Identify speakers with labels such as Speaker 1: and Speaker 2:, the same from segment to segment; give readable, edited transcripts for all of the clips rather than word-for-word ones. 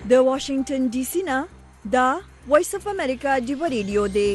Speaker 1: د واشنگټن ډي سي نه دا وایس اف امریکا ډیو ریډیو دی.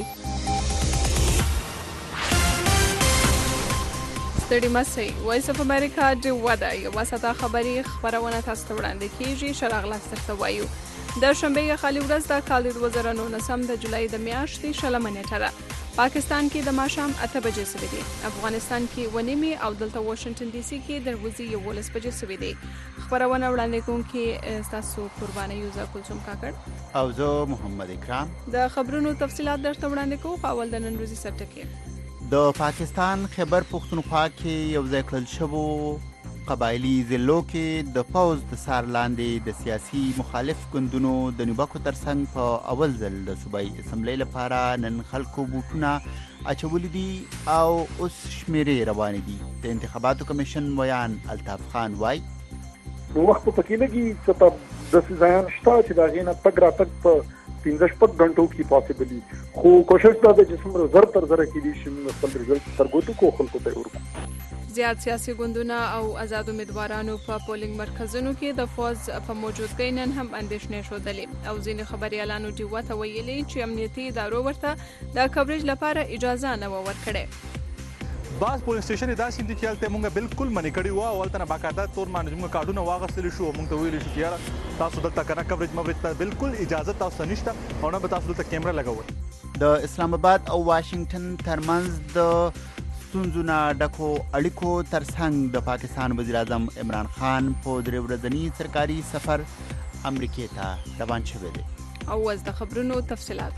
Speaker 2: ستړي مسئ وایس اف امریکا ډیو ده یو وسطه خبري خبرونه تاسو ته وړاندې کیږي. شراغلاس درته وایو د شنبه خالي ورځ د کال 2019 د جولای د میاشتې 16 نیټه ده. پاکستان کې د ماښام 8 بجې سوي دي. افغانستان کې ونیمي او دلته واشنگټن ډي سي کې دروازې 11 بجې سوي دي. خبرونه وړاندې کوونکي تاسو قرباني یوزا کلثوم کاکړ
Speaker 3: او زه محمد اکرام.
Speaker 2: د خبرونو تفصيلات درته وړاندې کوو. اول د نن ورځې سرټکي.
Speaker 3: د پاکستان خیبر پختونخوا کې یو ځای کړل شوو قبایلی ضلعو کې د پوز د سار لاندې د سیاسي مخالف ګوندونو د نیوکو ترڅنګ په اول ځل د صوبایي اسمبلی لپاره نن خلکو بوټونه اچولي دي او اوس شمیرې روانې دي. د انتخاباتو کمیشن ویان الطاف خان وایي
Speaker 4: وخت په کې لګي چې په د ځایان شته چې دا غینه تګ راتګ په 15 غنټو کې پاسبل دي. خو کوشش دا ده چې څومره زر تر زر کې دي چې خپل رزلټ ترګوتو کو خلکو ته ورکړو.
Speaker 2: زیات سیاسي ګوندونه او آزاد امیدوارانو په پولینګ مرکزونو کې د فوز په موجودګۍ نن هم اندېښنې ښودلې او ځینې خبريالانو ډیوه ته ویلي چې امنیتي ادارو ورته د کوریج لپاره اجازه نه ورکړې.
Speaker 5: باز پولیس سټیشن داسې دي چې هلته مونږ بالکل منې کړي وو او هلته نه باقاعده تور باندې موږ کارډونه واغستلی شو. مونږ ته ویلي شو چې یاره تاسو دلته کنه کوریج مورج ته بالکل اجازه تاسو نشته او نه به تاسو دلته کیمرا لګوئ.
Speaker 3: د اسلام آباد او واشنگټن ترمنځ د ستونزونه ډکو اړیکو ترڅنګ د پاکستان وزیر اعظم عمران خان په درې ورځني سرکاري سفر امریکې ته روان شوی دی.
Speaker 2: او اوس د خبرونو تفصيلات.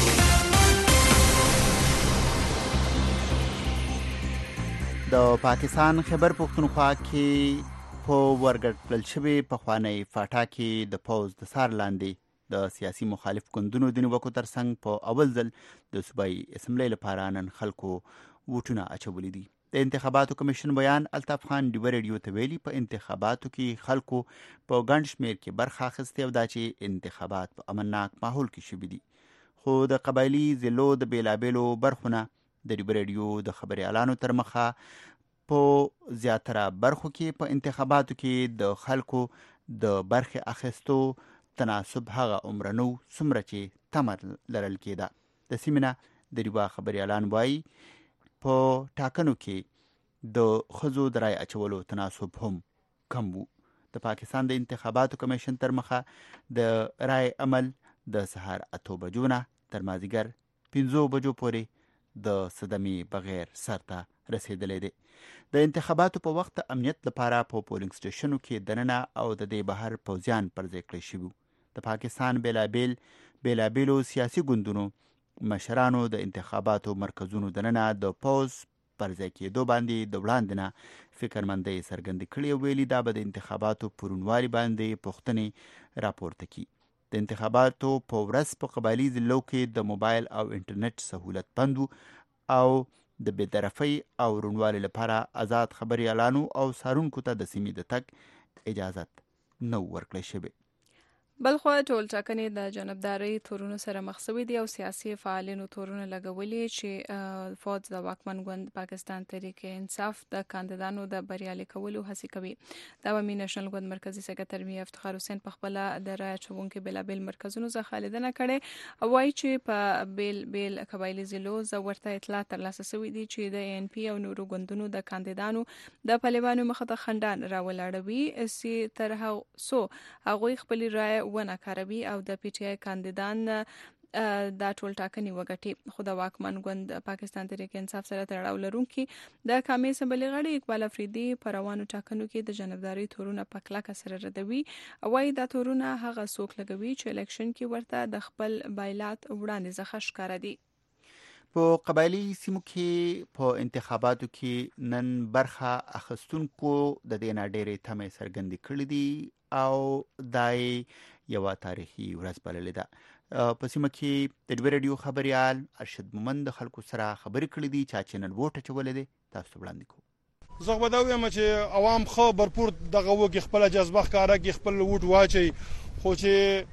Speaker 3: د پاکستان خیبر پختونخوا کې په ورګډ کړل شوی پخوانی فاټا کې د پوز د سار لاندې د سیاسي مخالف ګوندونو د نیوکو ترڅنګ په اول ځل د صوبایي اسمبلی لپاره نن خلکو ووټونه اچولي دي. د انتخاباتو کمیشن بیان الطاف خان ډیو ریډیو ته ویلي په انتخاباتو کې خلکو په ګڼ شمیر کې برخه اخیستې او دا چې انتخابات په امنناک ماحول کې شوي دي. خو د قبایلي ضلعو د بیلابیلو برخونه د ډیو ریډیو د خبريالانو تر مخه په زیاتره برخو کې په انتخاباتو کې د خلکو د برخه اخیستو تناسب هغه عمرنو څومره چې تمر لرل کېده. د سیمینه د ډیو خبريالان وایي په ټاکنو کې د ښځو د رای اچولو تناسب هم کم وو. د پاکستان د انتخاباتو کمیشن تر مخه د رای عمل د سهار 8 بجو نه تر مازدیګر 5 بجو پورې د صدمې بغیر سرته رسیدلی دی. د انتخاباتو په وخت امنیت لپاره په پولینګ سټیشنو کې دننه او د دې بهر پوځیان پر ځای کړی شوي. د پاکستان بیلابیلو سیاسي ګوندونو مشرانو د انتخاباتو مرکزونو دننه د پوز پر ځای کېدو باندې د وړاندې نه فکرمندۍ څرګندې کړې او ویلي دا به د انتخاباتو پر روڼوالي باندې پوښتنې راپورته کړي. د انتخاباتو په ورځ په قبایلي ضلعو کې د موبایل او انټرنیټ سهولت بند او د بېطرفۍ او روڼوالي لپاره آزاد خبريالانو او څارونکو ته د سیمې د تګ اجازت نه ورکړی شوی.
Speaker 2: بلخو ټول ټاکنې د جانبداري تورونو سره مخ شوي دي او سیاسي فعالینو تورونه لګولي چې فوج د واکمن ګوند پاکستان تحریک انصاف د کاندیدانو د بریالي کولو هڅه کوي. د عوامي نېشنل ګوند مرکزی سکرټر میر افتخار حسین په خپل د رای اچونکو بلابل مرکزونو څخه لیدنه کړې او وایي چې په بیل قبایلی ضلعو ورته اطلاع ترلاسه شوې دي چې د ان پی او نورو ګوندونو د کاندیدانو د پهلوانو مخه ته خندان راولاړوي چې تر هغه خپل رای ونه کاروي او د پی ټی آی کاندیدان دا ټول ټاکنې وګټي. خو د واکمن ګوند پاکستان تحریک انصاف سره تړاو لرونکي د قومي اسمبلی غړي اقبال افریدي په روانو ټاکنو کې د جانبداري تورونه په کلکه سره ردوي او وايي دا تورونه هغه څوک لګوي چې الیکشن کې ورته د خپل بایلات وړاندې ځخه ښکاره دي.
Speaker 3: په قبایلی سیمو کې په انتخاباتو کې نن برخه اخیستونکو د دې نه ډېرې تمې څرګندې کړې دي او دای یو تاریخي ورځ بللې ده. په سیمه کې د ډیو ریډیو خبريال ارشد مومند خلکو سره خبرې کړې دي چې چینل ووټ اچولې دي. تاسو وړاندې کوو.
Speaker 6: زه به دا وایم چې عوام خو برپور دغه وګي خپل جذبه ښکارا کې خپل ووټ واچي خو چې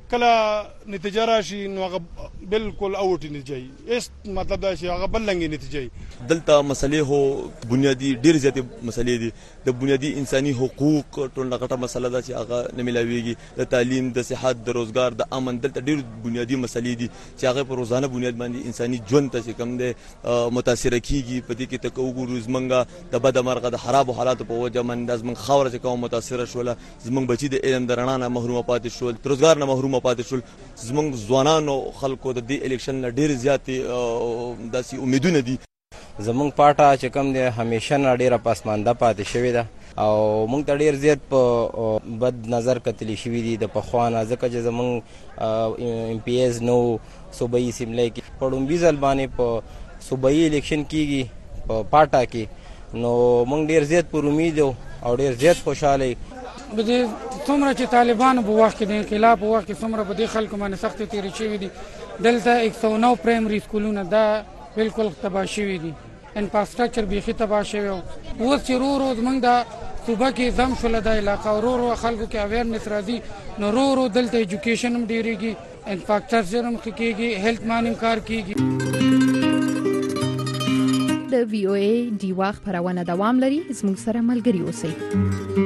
Speaker 6: کله نتیجه راشي نو هغه بالکل اوټ نتیجه اس مطلب دا چې هغه بلنګي نتیجه
Speaker 7: دلته مسلې هو بنیادی ډیر زیاتې مسلې دي د بنیادی انساني حقوق ټول غټه مسله ده چې هغه نه ملاويږي د تعلیم د صحت د روزګار د امن دلته ډیر بنیادی مسلې دي چې هغه په روزانه بنیاد باندې انساني ژوند ته کم دي متاثر کیږي په دې کې تک وګورو زمنګ د بد مرغه د خراب حالات په وجه من د زمنګ خاور چې کوم متاثر شول زمنګ بچي د علم د رڼا نه محروم پاتې شول روزګار نه محروم پاتې شول زمنګ ځوانانو خلکو د دې الیکشن نه ډیر زیاتې داسې امیدونه دي
Speaker 8: زمونږ پاټه چې کوم دی همیشه نه ډیره پسمانده پاتې شوې ده او موږ ته ډیر زیات په بد نظر کتلی شوي دي د پخوا نه ځکه چې زمونږ ام پی ایز نو صوبایي اسمبلی کې په ړومبي ځل باندې په صوبایي الیکشن کېږي په پاټه کې نو موږ ډیر زیات پر امید او ډیر زیات خوشحاله
Speaker 9: څومره چې طالبانو په وخت کې د انقلاب په وخت کې څومره په دې خلکو باندې سختې تېرې شوي دي دلته 109 پرایمري سکولونه دا بالکل تباه شوي دي انفراستراکچر بیخي تباه شوی اوس چې رو زموږ د صوبه کې ضم شوله دا علاقه ورو خلکو کې اویرنس راځي نو رو دلته ایجوکیشن هم ډېرېږي انفراستراکچر هم ښه کېږي هیلث مان هم کار کېږي
Speaker 10: د وی او ای ډیوا خپرونه دوام لري زموږ سره ملګري اوسئ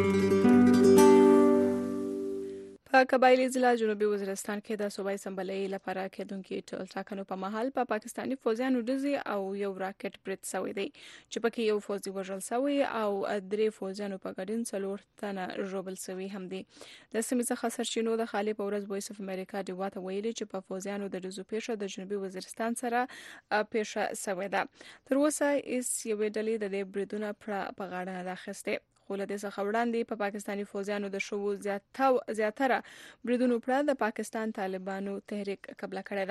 Speaker 2: په قبایلی ضلع جنوبي وزیرستان کې د صوبایي اسمبلی لپاره کېدونکي ټاکنو په مهال په پاکستاني فوجیانو ډزې او یو راکټ برید شوی دی چې پکې یو فوجي وژل شوی او 3 فوجیانو په ګډون 4 تنه ژوبل شوي هم دي د سیمې څخه سرچینو د خالي په ورځ وایس اف امریکا ډیوا ته ویلي چې په فوجیانو د ډزو پیښه د جنوبي وزیرستان سره پیښه شوې ده تر اوسه هیڅ یوې ډلې د دې بریدونو په غاړه نه ده اخیستې خو له دې څخه وړاندې په پاکستاني فوجیانو د شوو زیاتره بریدونو پر د پاکستان طالبانو تحریک قبله کړې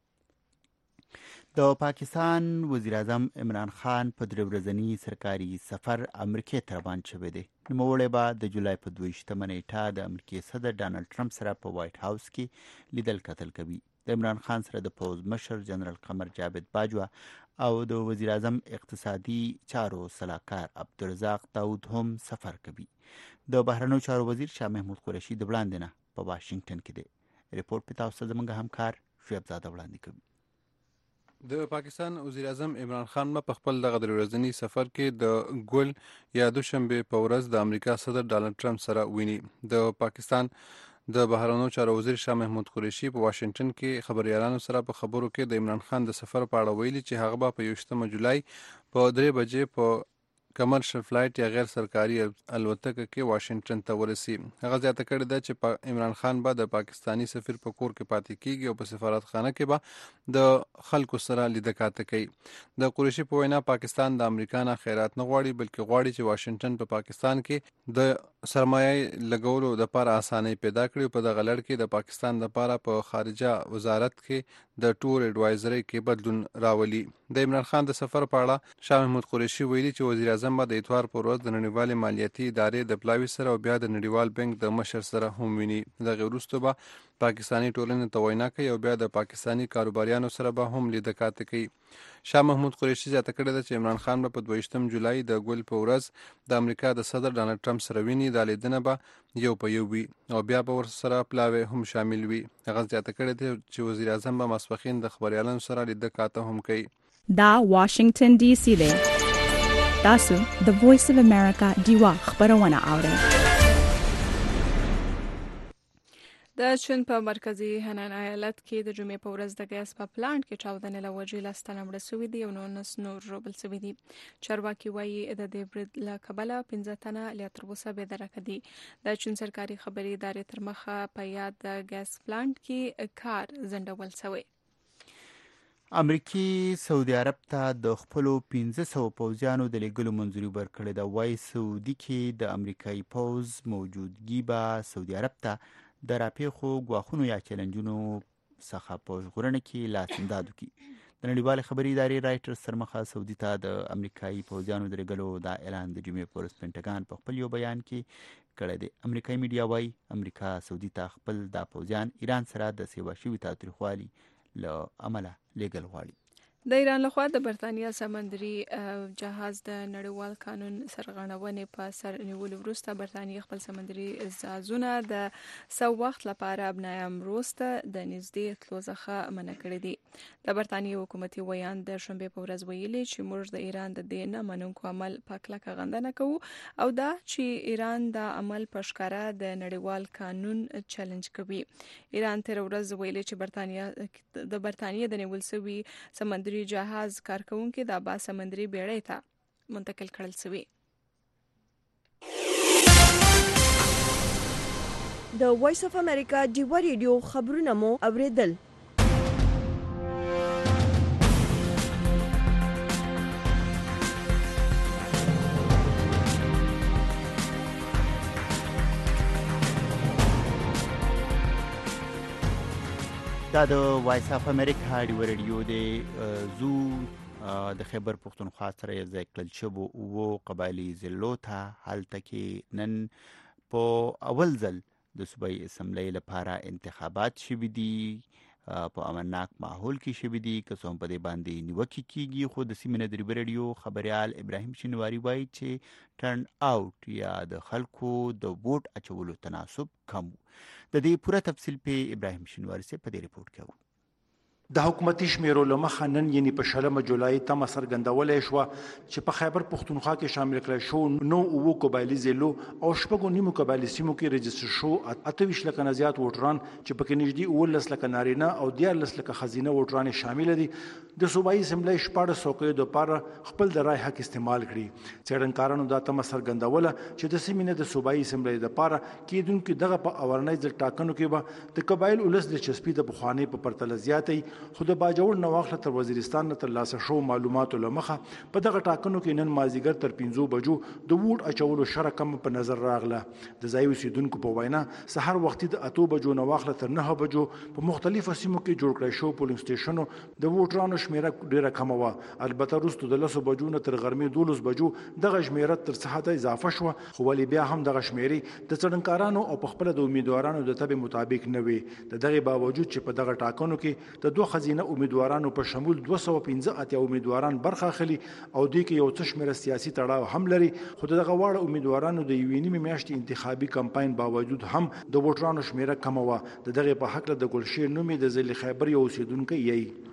Speaker 2: ده
Speaker 3: د پاکستان وزیر اعظم عمران خان په 3 ورځني سرکاري سفر امریکا ته روان شوی دی نوموړی به د جولای په 22 نیټه د امریکای صدر ډانلډ ټرمپ سره په وایټ هاوس کې لیدل کتل کوي د عمران خان سره د پوز مشر جنرال قمر جاوید باجوا او د وزیر اعظم اقتصادي چارو صلاحکار عبدالرزاق داود هم سفر کوي د بهرنیو چارو وزیر شاه محمود قریشي د وړاندې نه په واشنگټن کې دی ریپورت په تاسو زموږ همکار شعیب زاده وړاندې کوي
Speaker 11: د پاکستان وزیر اعظم عمران خان په خپل دغه 3 ورځني سفر کې د ګل یا دوشنبه په ورځ د امریکا صدر ډانلډ ټرمپ سره ویني د پاکستان د بهرنیو چارو وزیر شاه محمود قریشي په واشنگټن کې خبريالانو سره په خبرو کې د عمران خان د سفر په اړه ویلي چې هغه به په 1 جولای په 3 بجې په کمرشل فلایټ یا غیر سرکاري الوتکه کې واشنگټن ته ورسي هغه زیاته کړې ده چې عمران خان به د پاکستانی سفیر په کور کې پاتې کیږي او په سفارتخانه کې به د خلکو سره لیدکاته کوي د قریشي په وینا پاکستان د امریکا نه خیرات نه غواړي بلکې غواړي چې واشنگټن په پاکستان کې د سرمایه لګولو لپاره اسانۍ پیدا کړي په دغه لړ کې د پاکستان لپاره په خارجه وزارت کې د ټور ایڈوایزري کې بدلون راولي د عمران خان د سفر په اړه شاه محمود قریشي ویلي چې وزیر اعظم به د اتوار پر ورځ د نړیوالې مالیاتي ادارې د پلاوي سره او بیا د نړیوال بانک د مشر سره هم ویني دغه وروسته به پاکستانی ټولنې ته وینا کوي او بیا د پاکستانی کاروباریانو سره به هم لیدکاته کوي شاه محمود قریشي زیاته کړې ده چې عمران خان په 22 جولای د ګل په ورځ د امریکا د صدر ډانلډ ټرمپ سره ویني د لیدنه به یو په یو وي او بیا به ورسره پلاوي هم شامل وي هغه زیاته کړې ده چې وزیر اعظم به ماسپخین د خبريالانو سره لیدکاته هم کوي
Speaker 10: دا واشنگټن ډي سي دی تاسو د وایس اف امریکا ډیوا خبرونه اورئ
Speaker 2: د چین په مرکزی هنان ایالت کې د جمعې په ورځ د ګاز په پلانټ کې چاودنې له وجې 10 تنه مړه شوي دي او 19 نور ژوبل شوي دي چارواکي وایي د دې برید له کبله 15 تنه لا تر اوسه بې درکه دي د چین سرکاري خبري ادارې تر مخه په یاد د ګاز پلانټ کې کار ځنډول شوی
Speaker 3: امریکای سعودي عرب ته د خپل 1500 پوځیانو د لګلو منځوري ورکړې ده وای سعودي کې د امریکایي پوز موجودګي به سعودي عرب ته د راپېښو ګواښونو یا چیلنجونو څخه په ژغورنه کې لاس انداد وکړي د نړیوال خبري ادارې رایټرز سرمخه سعودي ته د امریکایي پوځیانو د لګلو دا اعلان د جمعې په ورځ پینټاګان په خپل یو بیان کې کړی دی امریکایي میډیا وایي امریکا سعودي ته خپل دا پوځیان ایران سره د سیوا شوي تاوتریخوالي له امله لېږل غواړي
Speaker 2: د ایران لخوا د برتانیا سمندري جهاز د نړیوال قانون سرغړونې په سر نیولو وروسته برتانیا خپل سمندري جهازونه د څه وخت لپاره ابنای امروز ته د نږدې تلو څخه منع کړي دي. د برتانیا حکومتي ویان د شنبې په ورځ ویلي چې موږ د ایران د دې نه منونکو عمل په کلکه غندنه کوو او دا چې ایران د عمل په ښکاره د نړیوال قانون چیلنج کوي. ایران تر ورځ ویلي چې د برتانیا د نیول شوي سمندري جهاز کارکونکي د عباس سمندري بیړۍ ته منتقل کړل شوی.
Speaker 1: د وایس اف امریکا ډیوا ریډیو خبرونه مو اوریدل.
Speaker 3: دا د وایس اف امریکا ډیوا ریډیو د زو د خیبر پښتونخوا سره یې ځای کړل شوو او قبایلي ضلعو ته هلته کې نن په اول ځل د صوبایي اسمبلی لپاره انتخابات شوي دي په امنناک ماحول کې شوي دي که څه هم په دې باندې نیوکې کیږي خو د سیمې نه د ډیوا ریډیو خبریال ابراهیم شینواري وایي چې ټرن آوټ یا د خلکو د ووټ اچولو تناسب کم و. د دې پوره تفصیل په ابراهیم شینواري سے په دې رپورت کې و.
Speaker 12: د حکومتي شمیرو له مخه نن یعنی په 16 جولای تمه څرګندولې شوه چې په خیبر پښتونخوا کې شامل کړل شو 9 قبایلي ضلعو او 9 قبایلي سیمو کې رجسټر شو 28 لکه نه زیات ووټران چې پکې نږدې 19 لکه نارینه او 14 لکه ښځینه ووټران شامل دي. د صوبایي اسمبلی 14 څوکیو لپاره خپل د رای حق استعمال کړي. څېړنکارانو دا تمه څرګندوله چې د سیمې نه د صوبایي اسمبلی لپاره کېدونکي دغه په اورنۍ ځل ټاکنو کې به د قبایل ولس د چسپي د بخواني په پرتله زیاتې خو د باجوړ نواخله تر وزیرستان تر لاسه شو معلوماتو لمخه په دغه ټاکنو کې نن مازیګر تر 5 بجو د ووټ اچولو شرع کم په نظر راغله. د ځای اوسیدونکو په وینا سحر وختي د 8 بجو نواخله تر 9 بجو په مختلفو سیمو کې جوړ کړی شو پولینګ سټیشنو د ووټرانو شمیره ډیره کم وه. البته وروسته د 10 بجو نه تر غرمې 12 بجو دغه شمیره تر څه اضافه شوه خو ولې بیا هم دغه شمیرې د څېړنکارانو او په خپله د امیدوارانو د تبې مطابق نه وي. د دغې باوجود چې په دغه ټاکنو کې د 2 ښځینه امیدوارانو په شمول 215 امیدواران برخه اخلي او دوی کې یو څه شمېره سیاسي تړاو هم لري خو دغه واړه امیدوارانو د یوې نیمې میاشتې انتخابي کمپاین باوجود هم د ووټرانو شمېره کمه وه. د دغې په هکله د ګلشیر نومې د ضلع خیبر یو اوسیدونکی یی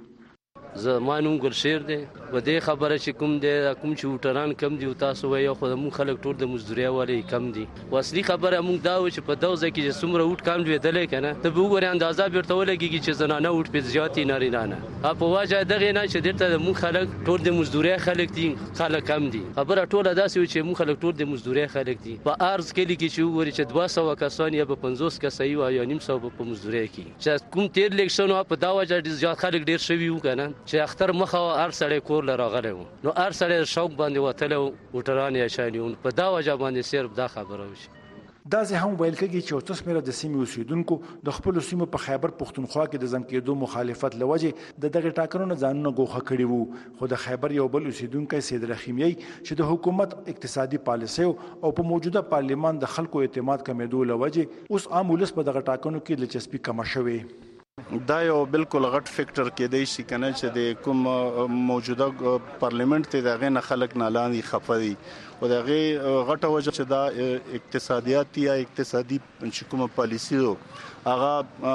Speaker 13: زما نوم ګلشیر دی. په دې خبره چې کوم چې ووټران کم دي او تاسو وایي خو موږ خلک ټول د مزدورۍ والي کم دي. اصلي خبره موږ دا و چې په دغه ځای کې چې څومره ووټ کم لوېدلی که نه ته به وګورې اندازه بېرته ولګېږي چې زنانه ووټ پرې زیات دي نارینه نه په وجه دغې نه چې دلته موږ خلک ټول د مزدورۍ خلک دي خلک کم دي. خبره ټوله داسې و چې موږ خلک ټول د مزدورۍ خلک دي. په ارز کلي کې چې وګورې چې 200 کسان یا به 50 کسه وي یا 900 به په مزدورۍ کې چې کوم تېر الیکشن په دا وجه زیات خلک ډېر شوي وو که نه چې اختر مخه هر سړی کور له راغلی و نو هر سړی شوق باندې وتلی و ووټران یې اچولي وو. په دا وجه باندې صرف دا خبره وشي.
Speaker 12: داسې هم ویل کېږي چې یو څه شمېره د سیمې اوسیدونکو د خپلو سیمو په خیبر پښتونخوا کې د ځم کېدو مخالفت له وجې د دغې ټاکنو نه ځانونه ګوښه کړي وو. خو د خیبر یو بل اوسیدونکی سید رحیم یی چې د حکومت اقتصادي پالیسیو او په موجوده پارلیمان د خلکو اعتماد کمېدو له وجې اوس عام ولس په دغه ټاکنو کې دلچسپي کمه شوې.
Speaker 14: دا یو بالکل غټ فیکټر کېدی شي کنه چې د کوم موجوده پارلیمنت ته دغه نه خلک نه لاندې خفه دي او دغه غټه وجه چې دا اقتصادیات یا اقتصادي کومه پالیسی هغه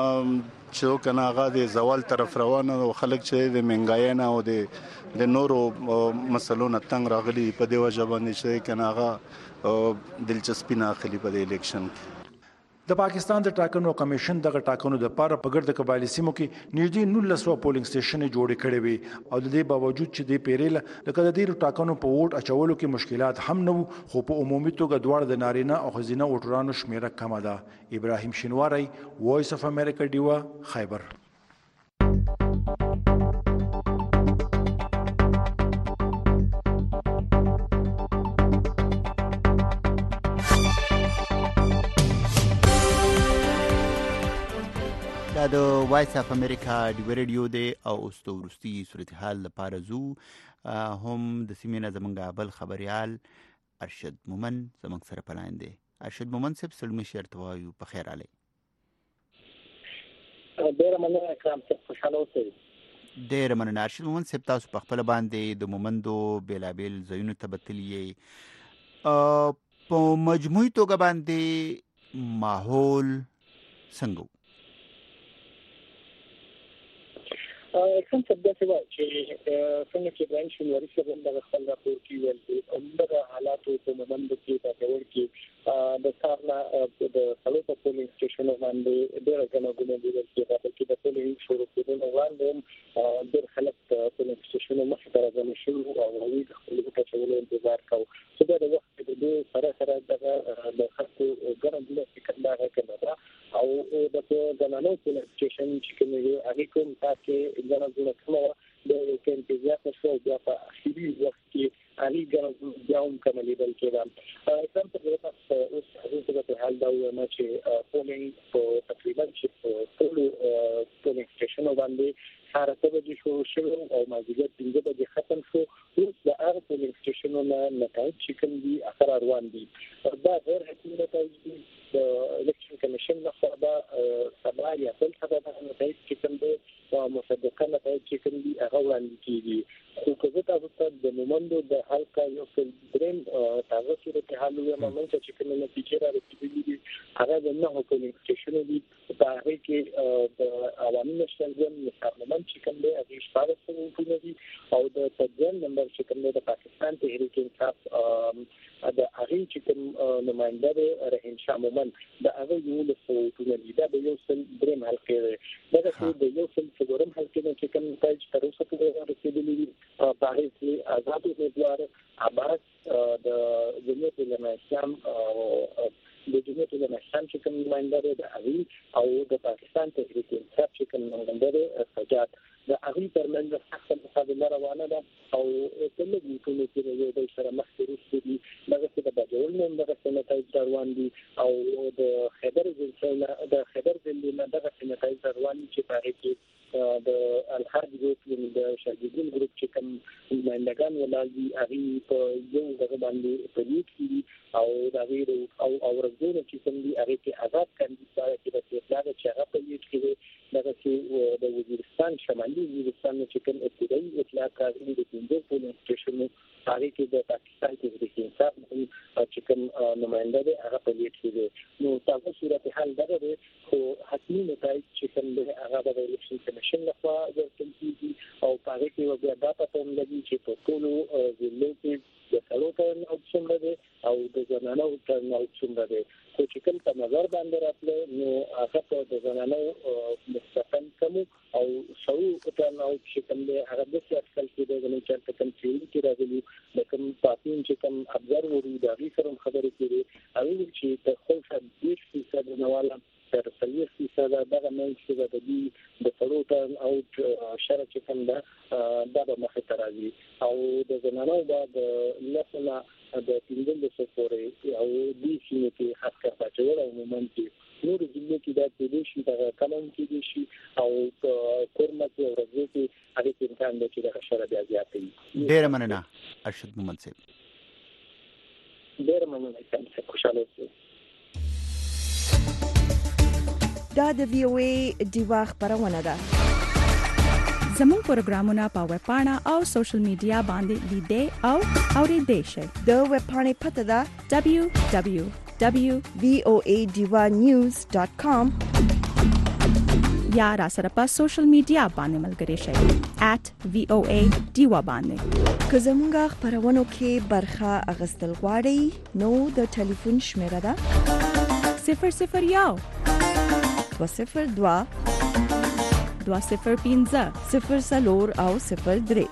Speaker 14: چې کنه هغه د زوال طرف روانه او خلک چې د منګای نه او د نورو مسلو نه تنگ راغلي په دی وجه باندې چې کنه هغه دلچسپي نه اخلي په الیکشن.
Speaker 12: د پاکستان د ټاکنو کمیشن دغه ټاکنو د پاره په ګرد قبایلي سیمو کې نږدې 1900 پولینګ سټیشن جوړ کړي وي او د دې باوجود چې د پیریل لکه د ډیرو ټاکنو په ووټ اچولو کې مشکلات هم نه وو خو په عمومي توګه دواړه د نارینه او ښځینه ووټرانو شمیره کمه ده. ابراهیم شینواری وایس اف امریکا ډیوا خیبر.
Speaker 3: د وایس اف امریکا ډیوا ریډیو دی او اوس د وروستي صورتحال لپاره زو هم د سیمې نه زموږ بل خبریال ارشد مومن زموږ سره په لاین دی. ارشد مومن صاحب سلمي شیر ته وایو په خیر علي.
Speaker 15: ډېره مننه اکرام صاحب خوشحاله اوسئ.
Speaker 3: ډېر مننه ارشد مومند صاحب، تاسو په خپل باندې د مومندو بیلابیل ځایونو ته بتلی په مجموعي توګه باندې ماحول څنګه
Speaker 15: څنګه داسې وایي چې څنګه چې ابراهیم شینواري صاحب هم دغه خپل راپور کې ویل دي همدغه حالاتو په مومندو کې په ډول کې د سارنا د څلور په پولینګ سټیشن باندې ډېر غنډونه دي چې د پولینګ شروع کېدو وړاندې ډېر خلک په پولینګ سټیشن مخې ته راځي شروع او هغوی د خپل ټاکلو انتظار کوي چې دا د وخت د دې سره دغه د خلکو غنډونه چې کله راکړه او د زنانو پولینګ سټیشن چې کومه هغه کوم تاسو غنډونه کومه د انتظار نشو بیا په اخیری وخت کې علي ګرځو بیا هم کومې بل کېدل څنګه په تاسو اوس هغه په حال دا و چې پولینګ په تقریبا چې ټول پولینګ سټیشن باندې سره ته به شروع شو او مازیګر 5 بجې ختم شو اوس د هغه پولینګ سټیشنونو نتایج چې کوم دي اثر روان دي دا غیر حتمي نتایج دي د الیکشن کمیشن لخوا دا سبا یا بل سبا د نتایج چې کوم دي مصدقه نتایج چې کوم دي هغه وړاندې کیږي خو که تاسو ته د مومندو د حلقه یو څل دریم تاسو صورت حال یو مومند چې کوم نتیجه را رسیدلې دي هغه د نه پولینګ سټیشن دي په هغه کې د عوامي مشران مثلا چې کوم دي هغه شپږ څلور دي او د تدین نمبر چې کوم د پاکستان تحریک انصاف د هغه چې کوم نمائنده رحیم شاه مومند د هغه یو له څو دا د یو څل دریم حلقه ده دا د یو څل څلورم حلقه کې کوم نتایج تر اوسه پورې رسیدلي دي په هغه کې آزاد امیدوار عباس د جمهوریت العلماء اسلام د جمهوریت العلماء اسلام چې کوم نمائنده د هغه او د پاکستان تحریک انصاف چې کوم نمائنده سجاد د هغه ترمنځ سخت مقابله روانه ده او څنګه د ټولو کې یو د سره مخ ته دي دغه څه د بجول نوم دغه نتایج روان دي او د خبر ځلې دغه نتایج روان دي چې په هغه کې د الحاج ګروپ د شاګردین ګروپ چې کوم نمائندگان ولادي هغه په یو دغه باندې په لیک کې او د غیر او ورځونه چې کوم دي هغه کې آزاد کاندیدان چې د اطلاع چې هغه په لیک کې دغه چې د وزیرستان شمالي وزیرستان چې کوم ابتدایي اطلاع کاږي د پنځه پولینګ سټیشنونو هغه کې د پاکستان تحریک انصاف چې کوم نمائنده دی هغه په لیک کې نو تاسو صورت حال دغه خو حتمي نتایج چې کوم دی هغه د الیکشن کمیشن لخوا ورکړل کیږي او هغه کې بیا دا پته لګي چې په ټولو ضلعو کې د څلورن او څومره دی او د زنانو ترنو څومره دی خو چې کوم په نظر باندې راتله نو هغه په د زنانو مستقیم کوم او شو ترنو چې کوم دی هغه د سیاست کې د غني چارت کوم چې راغلي د کوم پاتین چې کوم ابزرور د هغه سره خبرې کړي هغه چې د خلک 20% نواله تر 30% دغه نه چې د دې د څلورن او شرط چې کوم دا د مخه ترازی او د زنانو د لسنه د پیندل سپورې او دې چې کې خاص کار پاتول او مومنت نور ځینې کې د دې شي د قانون کې شي او کورمه او ورځې کې هغه امکان دی چې د شر بیا زیاتې
Speaker 3: ډېر مننه ارشد مومند صاحب
Speaker 15: ډېر مننه چې خوشاله اوسئ
Speaker 1: دا د وی او ای دیوا خبرونه ده
Speaker 10: زموږ پروګرامونه په ویب پاڼه او سوشل میډیا باندې لیدئ او اوریدئ شئ
Speaker 1: د ویب پاڼې پته ده www.voadivanews.com
Speaker 10: یا را سره په سوشل میډیا باندې ملګري شئ @voa diva باندې
Speaker 1: که زموږ خبرونو کې برخه اغستل غواړئ نو د ټلیفون شمیره ده
Speaker 10: 001
Speaker 1: 202
Speaker 10: 205
Speaker 1: 04 او 03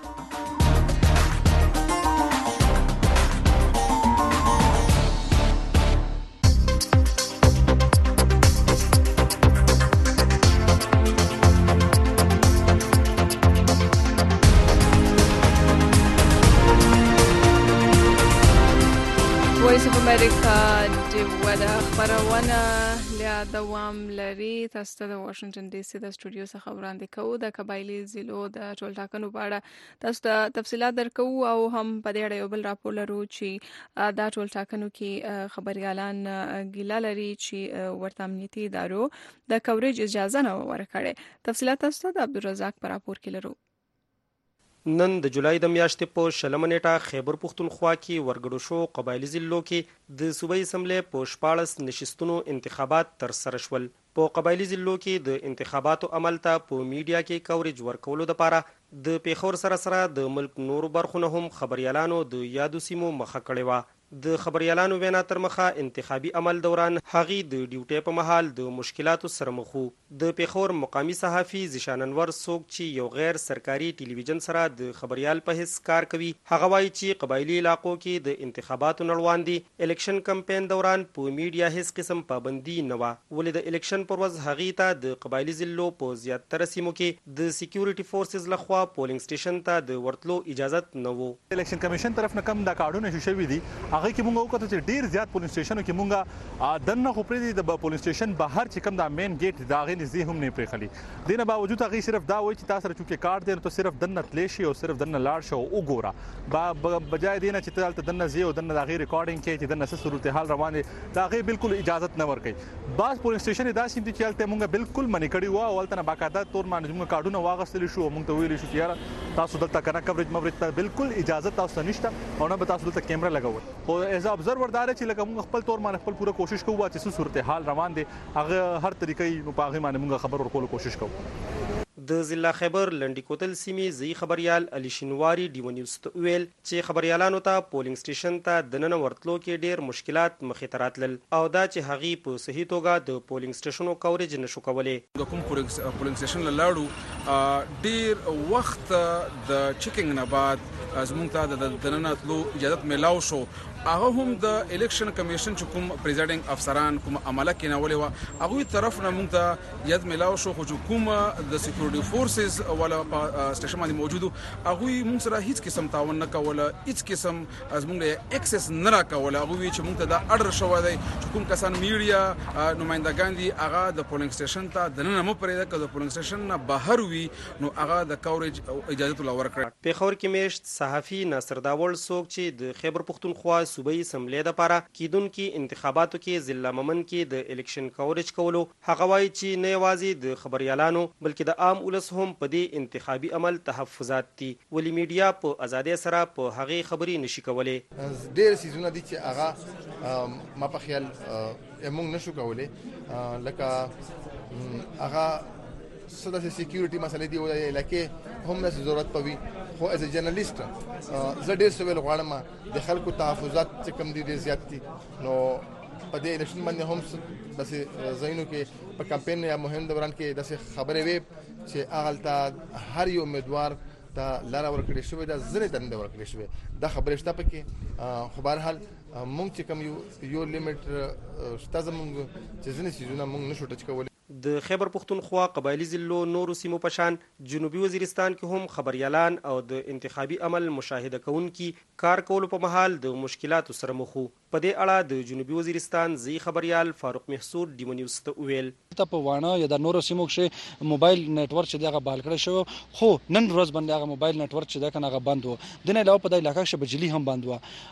Speaker 2: وایس اف امریکا د ودا خبرونه له دوام لري تاسو ته د واشنگټن ډي سي د سټوډیو څخه وړاندې کوو د قبایلی ضلعو د ټولټاکنو په اړه تاسو ته تفصيلات درکو او هم په دې اړه یو بل راپور لرو چې دا ټولټاکنو کې خبريالان ګیله لري چې ورته امنیتي ادارو د کوریج اجازه نه ورکړي تفصيلات تاسو ته د عبدالرزاق پر راپور کې لرو
Speaker 16: نن د جولای د میاشتې په 20 نیټه خیبر پښتونخوا کې ورګړو شو قبایلی ضلعو کې د صوبایي اسمبلی په 14 نشستونو انتخابات ترسره شول. په قبایلی ضلعو کې د انتخاباتو عمل ته په میډیا کې کوریج ورکولو لپاره د پیښور سره د ملک نورو برخو نه هم خبريالانو د یادو سیمو مخه کړې وه. د خبريالانو وینا تر مخه انتخابي عمل دوران هغې د ډیوټۍ په مهال د مشکلاتو سره مخ وو. د پیښور مقامي صحافي ذیشان انور څوک چې یو غیر سرکاري ټلویزیون سره د خبريال په حیث کار کوي، هغه وایي چې قبایلی علاقو کې د انتخاباتو نړوان دي. الیکشن کمپاین دوران په میډیا هیڅ قسم پابندي نه وه، ولې د الیکشن پر ورځ هغې ته د قبایلی ضلعو په زیاتره سیمو کې د سکیورټي فورسز لخوا پولینګ سټیشن ته د ورتلو اجازت نه وو.
Speaker 5: الیکشن کمیشن طرف نه کم دا کارډونه شو شوي دي، هغه کې موږ وکړو چې ډیر زیات پولینګ سټیشنو کې موږ دنه خو پرې د پولینګ سټیشن بهر چې کم دا مین ګیټ دا غي نږدې هم نه پرېخلي. دینه باوجود هغه صرف دا وایي چې تاسو چې کارت دی نو صرف دنه تلی شي او صرف دنه لاړ شو او ګوره بجای دینه چې تاسو دنه زی او دنه دا غي ریکارډینګ کې چې دنه صورتحال روان دي دا غي بالکل اجازه نه ورکړي. باز پولینګ سټیشن دا سیم دي چې الته موږ بالکل منی کړی و او الته باقاعده تور باندې موږ کارډونه واغستل شو موږ ته ویل شو چې یاره تاسو دلته کنه کوریج ته بالکل اجازه تاسو نشته او نه به تاسو دلته کیمرا لګول. خو ایز ابزرور دار چې لکه موږ خپل تور باندې خپل پوره کوشش کوو چې صورتحال روان دي هغه هر طریقې نو په هغه باندې موږ خبر ورکول کوشش کوو.
Speaker 16: د ضلع خیبر لنډی کوتل سیمې ځای خبريال علي شینواری ډیو نیوز ته ویل چې خبريالانو ته پولینګ سټیشن ته دننه ورتلو کې ډیر مشکلات مخې ته راتلل او دا چې هغې په صحیح توګه د پولینګ سټیشنو کوریج نشو کولی.
Speaker 17: د کوم پولینګ سټیشن لاړو ډیر وخت د چیکینګ نه بعد زموږ ته د دننه تلو اجازه ملاو شو. هغه هم د الیکشن کمیشن چې کوم پریزایډینګ افسران کوم عمله کې ناولې و هغوی طرف نه موږ ته یاد ملاو شو، خو چې کوم د سکیورټي فورسز ولا په سټیشن باندې موجودو هغوی موږ سره هیڅ قسم تعاون نه کوله، هیڅ قسم زموږ له اکسس نه راکوله. هغوی چې موږ ته دا اډر شوی دی چې کوم کسان میډیا نمایندګان دي هغه د پولینګ سټیشن ته دننه مه پرېږده، که د پولینګ سټیشن نه بهر وي نو هغه د کوریج اجازه ورله ورکړه.
Speaker 16: پیښور کې میشت صحافي ناصر داول څوک چې د خیبر پښتونخوا صوبایي اسمبلی لپاره کیدونکو انتخاباتو کې ضلع ممن کې د الیکشن کوریج کولو، هغه وایي چې نه یوازې د خبريالانو بلکې د عام ولس هم په دې انتخابي عمل تحفظات دي، ولې میډیا په ازادۍ سره په هغې خبرې نشي کولی.
Speaker 18: ډېر څیزونه دي چې هغه ما په خیال موږ نشو کولی، لکه هغه څه د سکیورټي مسلې دي او د علاقې هم نه ضرورت پوي. خو ایز ا جرنالیست زه ډېر څه ویل غواړم د خلکو تحفظات چې کوم دي ډېر زیات دي، نو په دې الیکشن باندې هم داسې ځایونو کې په کمپین یا مهم دوران کې داسې خبرې وې چې هغلته هر یو امیدوار ته لاره ورکړې شوې ده، ځینې ته نه ورکړې شوې، دا خبرې شته پکې. خو بهرحال موږ چې کوم یو لیمټ شته زموږ چې ځینې څیزونه موږ نشو ټچ کولی.
Speaker 16: د خیبر پښتونخوا قبایلی ضلعو نورو سیمو په شان جنوبي وزیرستان کې هم خبريالان او د انتخابي عمل مشاهده کوونکي کار کولو په مهال د مشکلاتو سره مخ وو. په دې اړه د جنوبي وزیرستان ځای خبريال فاروق محسود ډیو نیوز ته ویل
Speaker 19: ته په وانه یا د نورو سیمو کې موبایل نتورک چې دغه بال کړی شو، خو نن ورځ باندې هغه موبایل نتورک چې دغه هغه بند وو. د نه علاوه په د علاقې کې بجلی هم بند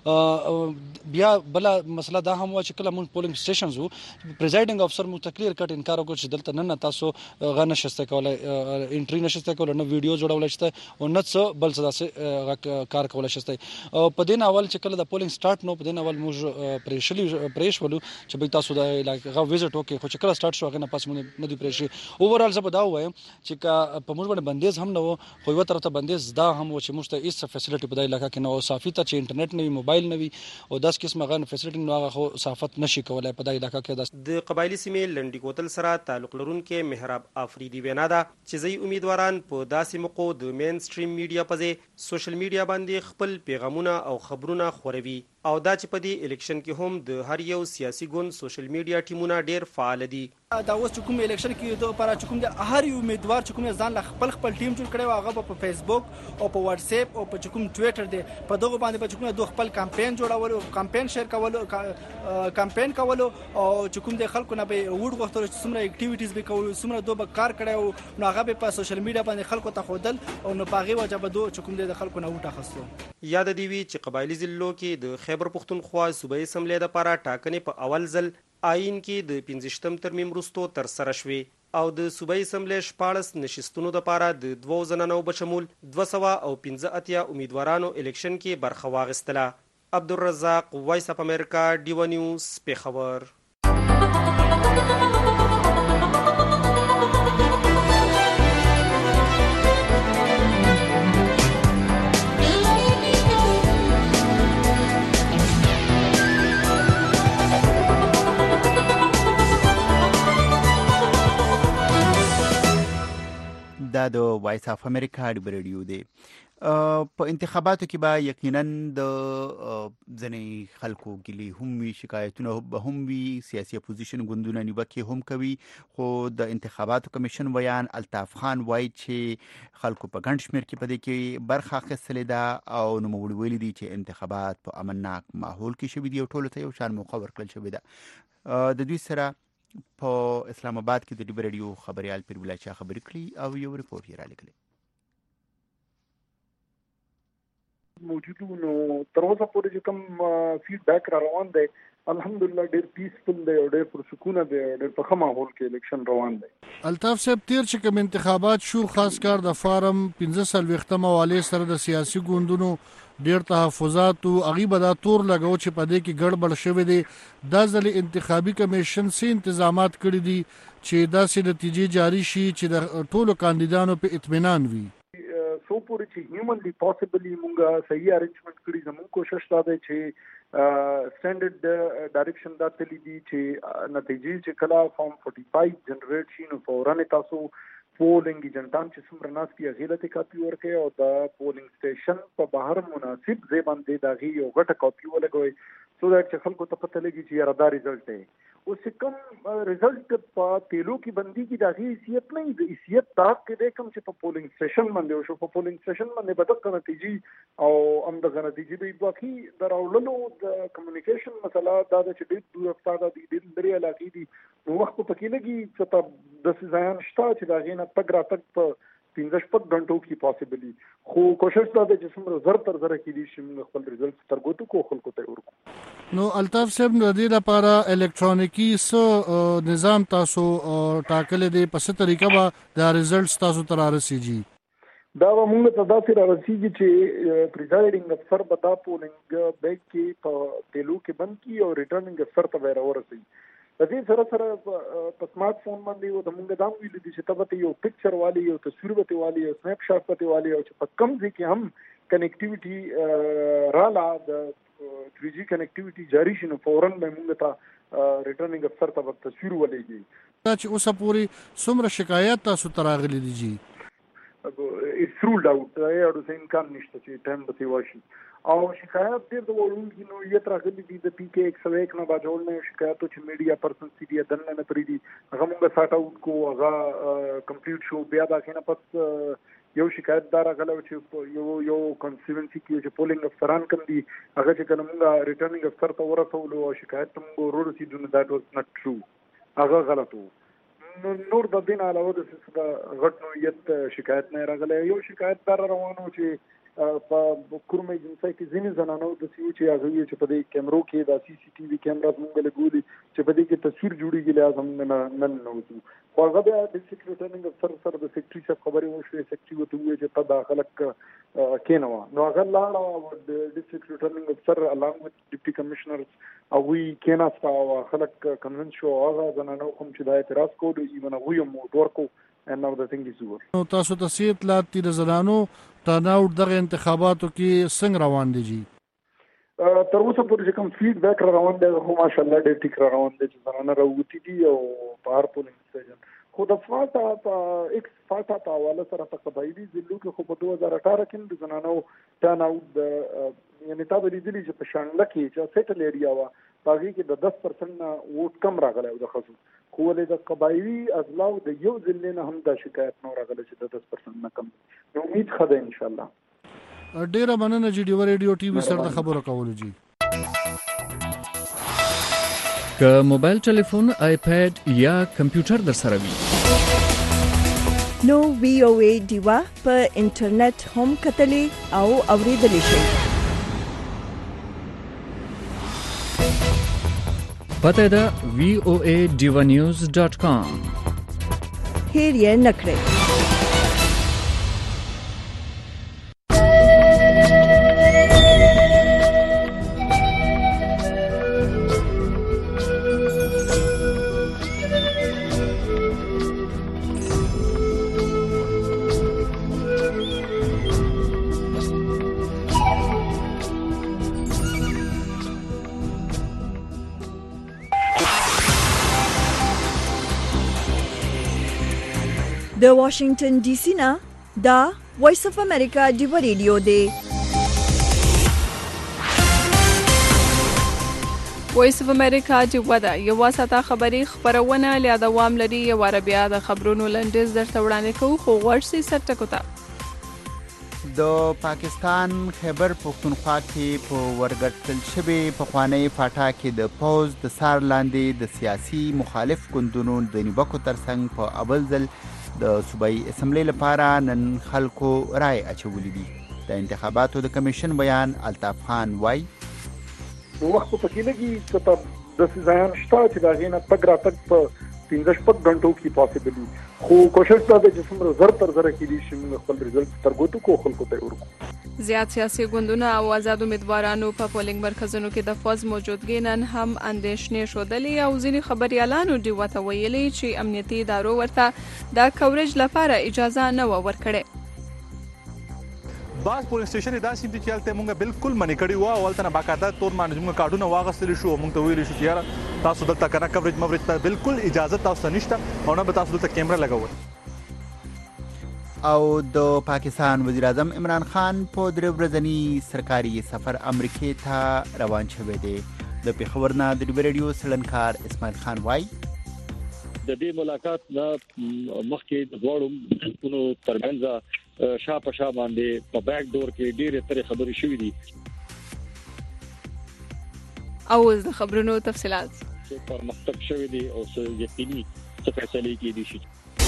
Speaker 19: وو. بیا بل مسله دا هم و چې کله مون پولینګ سټیشنز وو، پریزایډینګ افسر مو تکلیف کټ انکار وکړ چې دلته نن تاسو غا نشسته کولای، انټری نشسته کولای، نو ویډیو جوړول شته او نه څه بل څه داسې کار کولای شته. په دین اول چې کله د پولینګ سٹارټ نو په دین اول موږ پریشولو چې به تاسو د علاقې وزټ وکړئ، خو چې کله سٹارټ شو هغه نه پاس مونږ نه دی پریشي. اوورال زه به دا وایم چې په موږ باندې بندیز هم نه و، خو یو طرف ته بندیز دا هم و چې موږ ته هیڅ فیسیلیټي په دې علاقې کې نه و، صافي ته چې انټرنیټ نه وي، موبایل نه وي او داس قسمه غن فیسیلیټي نو هغه خو صافت نشي کولای په دې علاقې کې.
Speaker 16: د قبایلی سیمې لنډی کوتل سره تعلق لرونکي محراب افریدي وینا ده چې ځای امیدواران په داسې موقعو د مین سټریم میډیا په ځای سوشل میډیا باندې خپل پیغامونه او خبرونه خوروي او دا چې په دې الیکشن کې هم د هر یو سیاسي ګوند سوشل میډیا ټیمونه ډیر فعال دي.
Speaker 20: دا اوس چې کوم الیکشن کې د لپاره چې کوم د هر یو امیدوار چې کوم ځان له خپل ټیم جوړ کړي او هغه په فیسبوک او په واتس اپ او په کوم ټویټر دی په دغه باندې په کوم د خپل کمپاین جوړولو، کمپاین شیر کولو، کمپاین کولو او چې کوم د خلکو نه به وډ غوښتل چې څومره اکټیویټیز به کول، څومره دوه کار کړي نو هغه په سوشل میډیا باندې خلکو ته خودل او نو پاغي وجب دو چې کوم د خلکو نه وټه خسته.
Speaker 16: یاد دی وی چې قبایلی ضلعو کې د خیبر پښتونخوا صوبایي اسمبلی لپاره ټاکنې په اول ځل آئین کې د 15 ترمیم وروسته ترسره شوې او د صوبایي اسمبلی 14 نشستونو دپاره د 2 زنانو بشمول 215 امیدوارانو الیکشن کې برخه واخیستله. عبدالرزاق، وایس اف امریکا، ډیو نیوز، پېښور.
Speaker 3: دا د وایس اف امریکا د ریډیو دی. په انتخاباتو کې به یقینا د ځینې خلکو ګیلې هم وي، شکایتونه به هم وي، سیاسي اپوزیشن ګوندونه نیوکې هم کوي، خو د انتخاباتو کمیشن ویان الطاف خان وایي چې خلکو په ګڼ شمېر کې په دې کې برخه اخیستلې ده او نوموړي ویلي دي چې انتخابات په امنناک ماحول کې شوي دي او ټولو ته یو شان موقع ورکړل شوې ده. د دوی سره په اسلام آباد کې د ډیو ریډیو خبريال پیر بلا چا خبرې کړي او یو ریپورت یې را لیکلی.
Speaker 4: موجودو نو تر اوسه پورې چې کوم فیډبیک را روان دی الحمدلله ډېر پیسفل دی او ډېر پرسکونه دی او ډېر په ښه ماحول کې الیکشن روان دی.
Speaker 21: الطاف صاحب، تیر چې کوم انتخابات شو خاص کار د فارم 15 حوالې سره د سیاسي ګوندونو ډېر تحفظات او هغې به دا تور لګو چې په دې کې ګډوډ شوی دی. دا ځلې انتخابي کمیشن څه انتظامات کړي دي چې داسې نتیجې جاري شي چې د ټولو کاندیدانو په اطمینان وي؟
Speaker 4: سو پورې چې هیومنلی پاسبلی مونږه صحیح ارینجمنٹ کړی. زموږ کوشش دا دی چې سټینډرډ ډایرکشن دا تللی دي چې نتیجې چې کله فارم 45 جنریټ شي نو فورا تاسو پولینګ ایجنټان چې څومره ناست هغې له کاپي ورکړئ او د پولینګ سټیشن په بهر مناسب ځای باندې د هغې یو غټه کاپي ولګوئ سو دیټ چې خلکو ته پته لګي چې یاره دا ریزلټ دی. اوس چې کوم ریزلټ په تیلو کې بندي کې د هغې حیثیت نه وي، د حیثیت دا کې دی کوم چې په پولینګ سټیشن باندې وشو. په پولینګ سټیشن باندې به دغه نتیجې او همدغه نتیجې به باقي د راوړلو د کمیونیکیشن مسله دا ده چې ډېر دور افتاده دي، ډېر لرې علاقې دي، نو وخت په کې لګي چې ته داسې ځایان شته چې د هغې نه تګ راتګ په 15 غنټو کې پاسبلی. خو کوشش دا ده چې څومره زر تر زره کېدای شي موږ خپل ریزلټ ترګوتو کو خلکو ته ورکړو.
Speaker 21: نو الطاف صاحب، د دې لپاره الکترونیکي څه نظام تاسو ټاکلی دی؟ په څه طریقه به دا ریزلټس تاسو ته رارسیږي؟
Speaker 4: دا به موږ ته داسې رارسیږي چې پریزایډینګ افسر به دا پولینګ بیګ کې په تیلو کې بند کړي او ریټرنینګ افسر ته به یې راورسوي. د دې سره سره په سمارټ فون باندې او د موږ دا ویلي دي چې ته به یو پکچر والی، یو تصویر به والی، یو سنیپ شاټ به والی او چې په کم ځای کې هم کنیکټیویټي رااله د 3G کنیکټیویټي جاری شي نو فوراً به موږ ته ریټرنینګ افسر ته به تصویر ولېږي.
Speaker 21: دا چې اوسه پورې څومره شکایات تاسو ته راغلي دي جی؟
Speaker 4: It's ruled out. اړو څه امکان نشته چې ټایم به تېر وشي او شکایت ډېر د وړوونکي نوعیت راغلي دي. د PK 101 نه باجوړ نه شکایتو چې میډیا پرسن سي دي دننه نه پرېږدي هغه موږ ساټ آوټ کو، هغه کمپلیټ شو. بیا د هغې نه پس یو شکایت دا راغلی چې یو کنسټیټوینسي کې چې پولینګ افسران کوم دي هغه چې کله موږ ریټرنینګ افسر ته ورسولو او شکایت ته موږ ورسېدو نو دیټ واز ناټ ټرو، هغه غلط و. نور د دې نه علاوه د غټ نوعیت شکایت نه راغلی. یو شکایت دا روان و چې په کوم ایجنسۍ کې ځینې زنانو داسې وو چې هغه ویل چې په دې کیمرو کې دا CCTV کیمرا موږ لګولي چې په دې کې تصویر جوړېږي، لحاظ موږ نه ننوځو. خو هغه بیا ډسټرکټ ریټرنینګ افسر سره د سیکرټري صاحب خبرې وشوې. سیکرټري ورته وویل چې ته دا خلک کېنوه. نو هغه لاړه او د ډسټرکټ ریټرنینګ افسر الانګ وذ ډیپټي کمشنرز هغوی کېناسته او خلک کنوینس شو. هغه زنانو کوم چې دا اعتراض کوو ایون هغوی هم موټ ورکو. نو
Speaker 21: تاسو ته څه اطلاعات دي د زنانو ټرن اوټ دغه انتخاباتو کې څنګه روان دي جی؟
Speaker 4: تر اوسه پورې چې کوم فیډبیک را روان دی خو ماشاءالله ډېر ټیک را روان دی چې زنانه راوتي دي او په هر پولینګ سټیشن. خو د فاټا په حواله سره په قبایلي ضلعو کې خو په 2018 کې د زنانو ټرن اوټ یعنې تا به لیدلي چې په شانګله کې چې سیټل ایریا وه په هغې کې د 10% نه ووټ کم راغلی و د ښځو. خو ولې د قبایلي اضلاعو د یو ضلع نه هم دا شکایت نه راغلی چې د 10% نه کم. نو امید ښه دی انشاءالله.
Speaker 21: ډېره مننه جی ډیو ریډیو ټي وي سره د خبرو کولو جی.
Speaker 22: که موبایل ټلیفون، آیپیډ یا کمپیوټر در سره وي
Speaker 1: نو VOA ډیوا په انټرنیټ هم کتلی او اوریدلی شئ.
Speaker 22: پته ده voadivanews.com.
Speaker 1: هیر یې نکړئ. د واشنگټن ډي سي نه دا وایس اف امریکا دی ریډیو دی.
Speaker 2: وایس اف امریکا دی ودا یو واسطه خبری خبرونه ل دوام لري یو عربیا د خبرونو لنډیز درته وړاندې کوو خو ورسي سرټکوتا.
Speaker 3: د پاکستان خیبر پختونخوا کې په ورګټل شوی پخوانی فاټا کې د پوز د سار لاندې د سیاسي مخالف ګوندونو د نیوکو ترڅنګ په اول ځل د صوبایي اسمبلی لپاره نن خلکو رای اچولې دي. د انتخاباتو د کمیشن بیان الطاف خان وای
Speaker 4: وخت په کې لګي چې د ځان شته چې دا غینه تګ را تک په 15 غنټو کې پاسبل خو کوشش دا د جسم زر تر زر کې دي چې موږ خپل ریزلټ ترګوتو کو خلکو ته ورکو.
Speaker 2: زیات سیاسي ګوندونه او آزاد امیدوارانو په پولینګ مرکزونو کې د فوز موجودګي نن هم اندېښنې شودلې او ځینې خبريالانو دی وته ویلي چې امنیتي ادارو ورته د کوریج لپاره اجازه نه ورکړي.
Speaker 5: باز پولیس سټیشن داسې دي چې هلته مونږ بالکل منې کړی و او هلته نه باقاعده تور باندې مونږ کارډونه واغستلی شو او مونږ ته ویلي شو چې یاره تاسو دلته کنه کوریج موریج ته بالکل اجازه تاسو نشته او نه به تاسو دلته کیمره لګوئ.
Speaker 3: او د پاکستان وزیر اعظم عمران خان په درې ورځني سرکاري سفر امریکې ته روان شوی دی. د پیښور نه د ریډیو سړنکار اسماعیل خان وای
Speaker 6: د دې ملاقات نه مخکې د دوړو ملکونو ترمنځ شا په شا باندې په بیک ډور کې ډېرې ترې خبرې شوې دي
Speaker 2: او د خبرونو تفصيلات
Speaker 6: پر مختلف شوې دي او یقیني څه فیصله کېدي شي.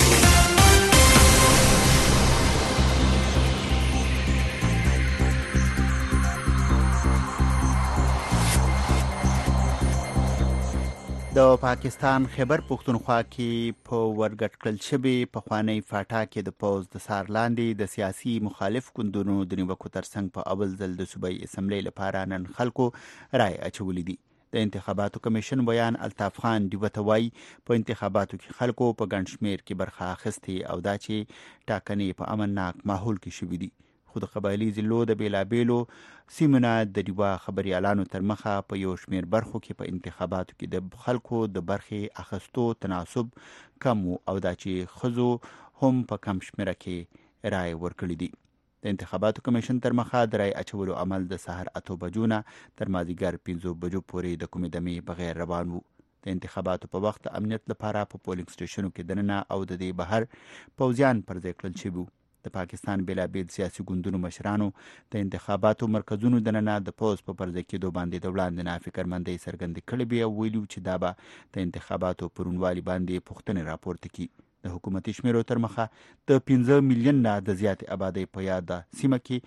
Speaker 3: د پاکستان خیبر پختونخوا کې په ورګټ کړل شوی پخوانی فاټا کې د پوز د سار لاندې د سیاسي مخالف ګوندونو د نیوکو ترڅنګ په اول ځل د صوبایي اسمبلی لپاره نن خلکو رای اچولې دي. د انتخاباتو کمیشن بیان الطاف خان دی وته وای په انتخاباتو کې خلکو په ګڼ شمیر کې برخه اخیستې او دا چې ټاکنې په امنناک ماحول کې شوې دي. خو د قبایلي ضلعو د بیلابیلو سیمونه د ډیوا خبريالانو تر مخه په یو شمیر برخو کې په انتخاباتو کې د خلکو د برخې اخستو تناسب کم او دا چې خزو هم په کم شمیره کې رای ورکړي دي. د انتخاباتو کمیشن تر مخه د رای اچولو عمل د سحر 8 بجو نه تر مازیګر 5 بجو پورې د کومې دمې بغیر روان وو. د انتخاباتو په وخت امنیت لپاره په پولینګ سټیشنو کې دننه او د دې بهر پوځیان پر ځای کړل شوي. د پاکستان بیلابیل سیاسي ګوندونو مشرانو د انتخاباتو مرکزونو دننه د پوز په پرځای کېدو باندې د وړاندې نه فکرمندۍ څرګندې کړې وې او ویلي چې دا به د انتخاباتو په روڼوالي باندې پوښتنې راپورته کړي. د حکومتي شمیرو تر مخه د 15 میلیون نه د زیاتې آبادۍ په یاده سیمه کې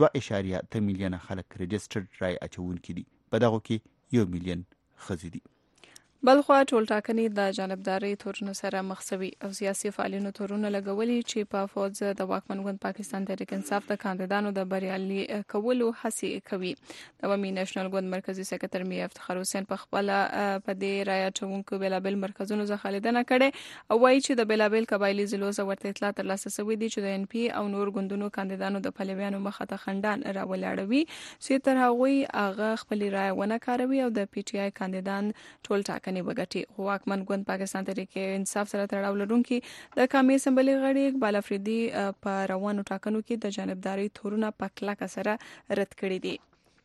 Speaker 3: 2.8 میلیونه خلک رجسټرډ رای اچونکي دي. په دغو کې 1 میلیون ښځې دي.
Speaker 2: بلخوا ټول ټاکنې د جانبداري تورونو سره مخ شوي او سیاسي فعالینو تورونه لګولي چې په فوز د واکمن ګوند پاکستان تحریک انصاف د کاندیدانو د بریالي کولو هڅې کوي. د عوامي نېشنل ګوند مرکزی سکرټر میا افتخار حسین په خپل په دې رای اچونکو بیلابل مرکزونو څخه لیدنه کړې او وایي چې د بیلابل قبایلی ضلعو ورته اطلاع ترلاسه شوې دي چې د ان پی او نور ګوندونو کاندیدانو د پلویانو مخه ته خندان راولاړوي چې تر هغه هغه خپل رای ونه کاروي او د پی ټی آی کاندیدان ټول ټاکنې وګټي. واکمن ګوند پاکستان تحریک انصاف سره تړاو لرونکي د قومي اسمبلی غړي اقبال افریدي په روانو ټاکنو کې د جانبداري تورونه په کلکه سره رد کړي دي.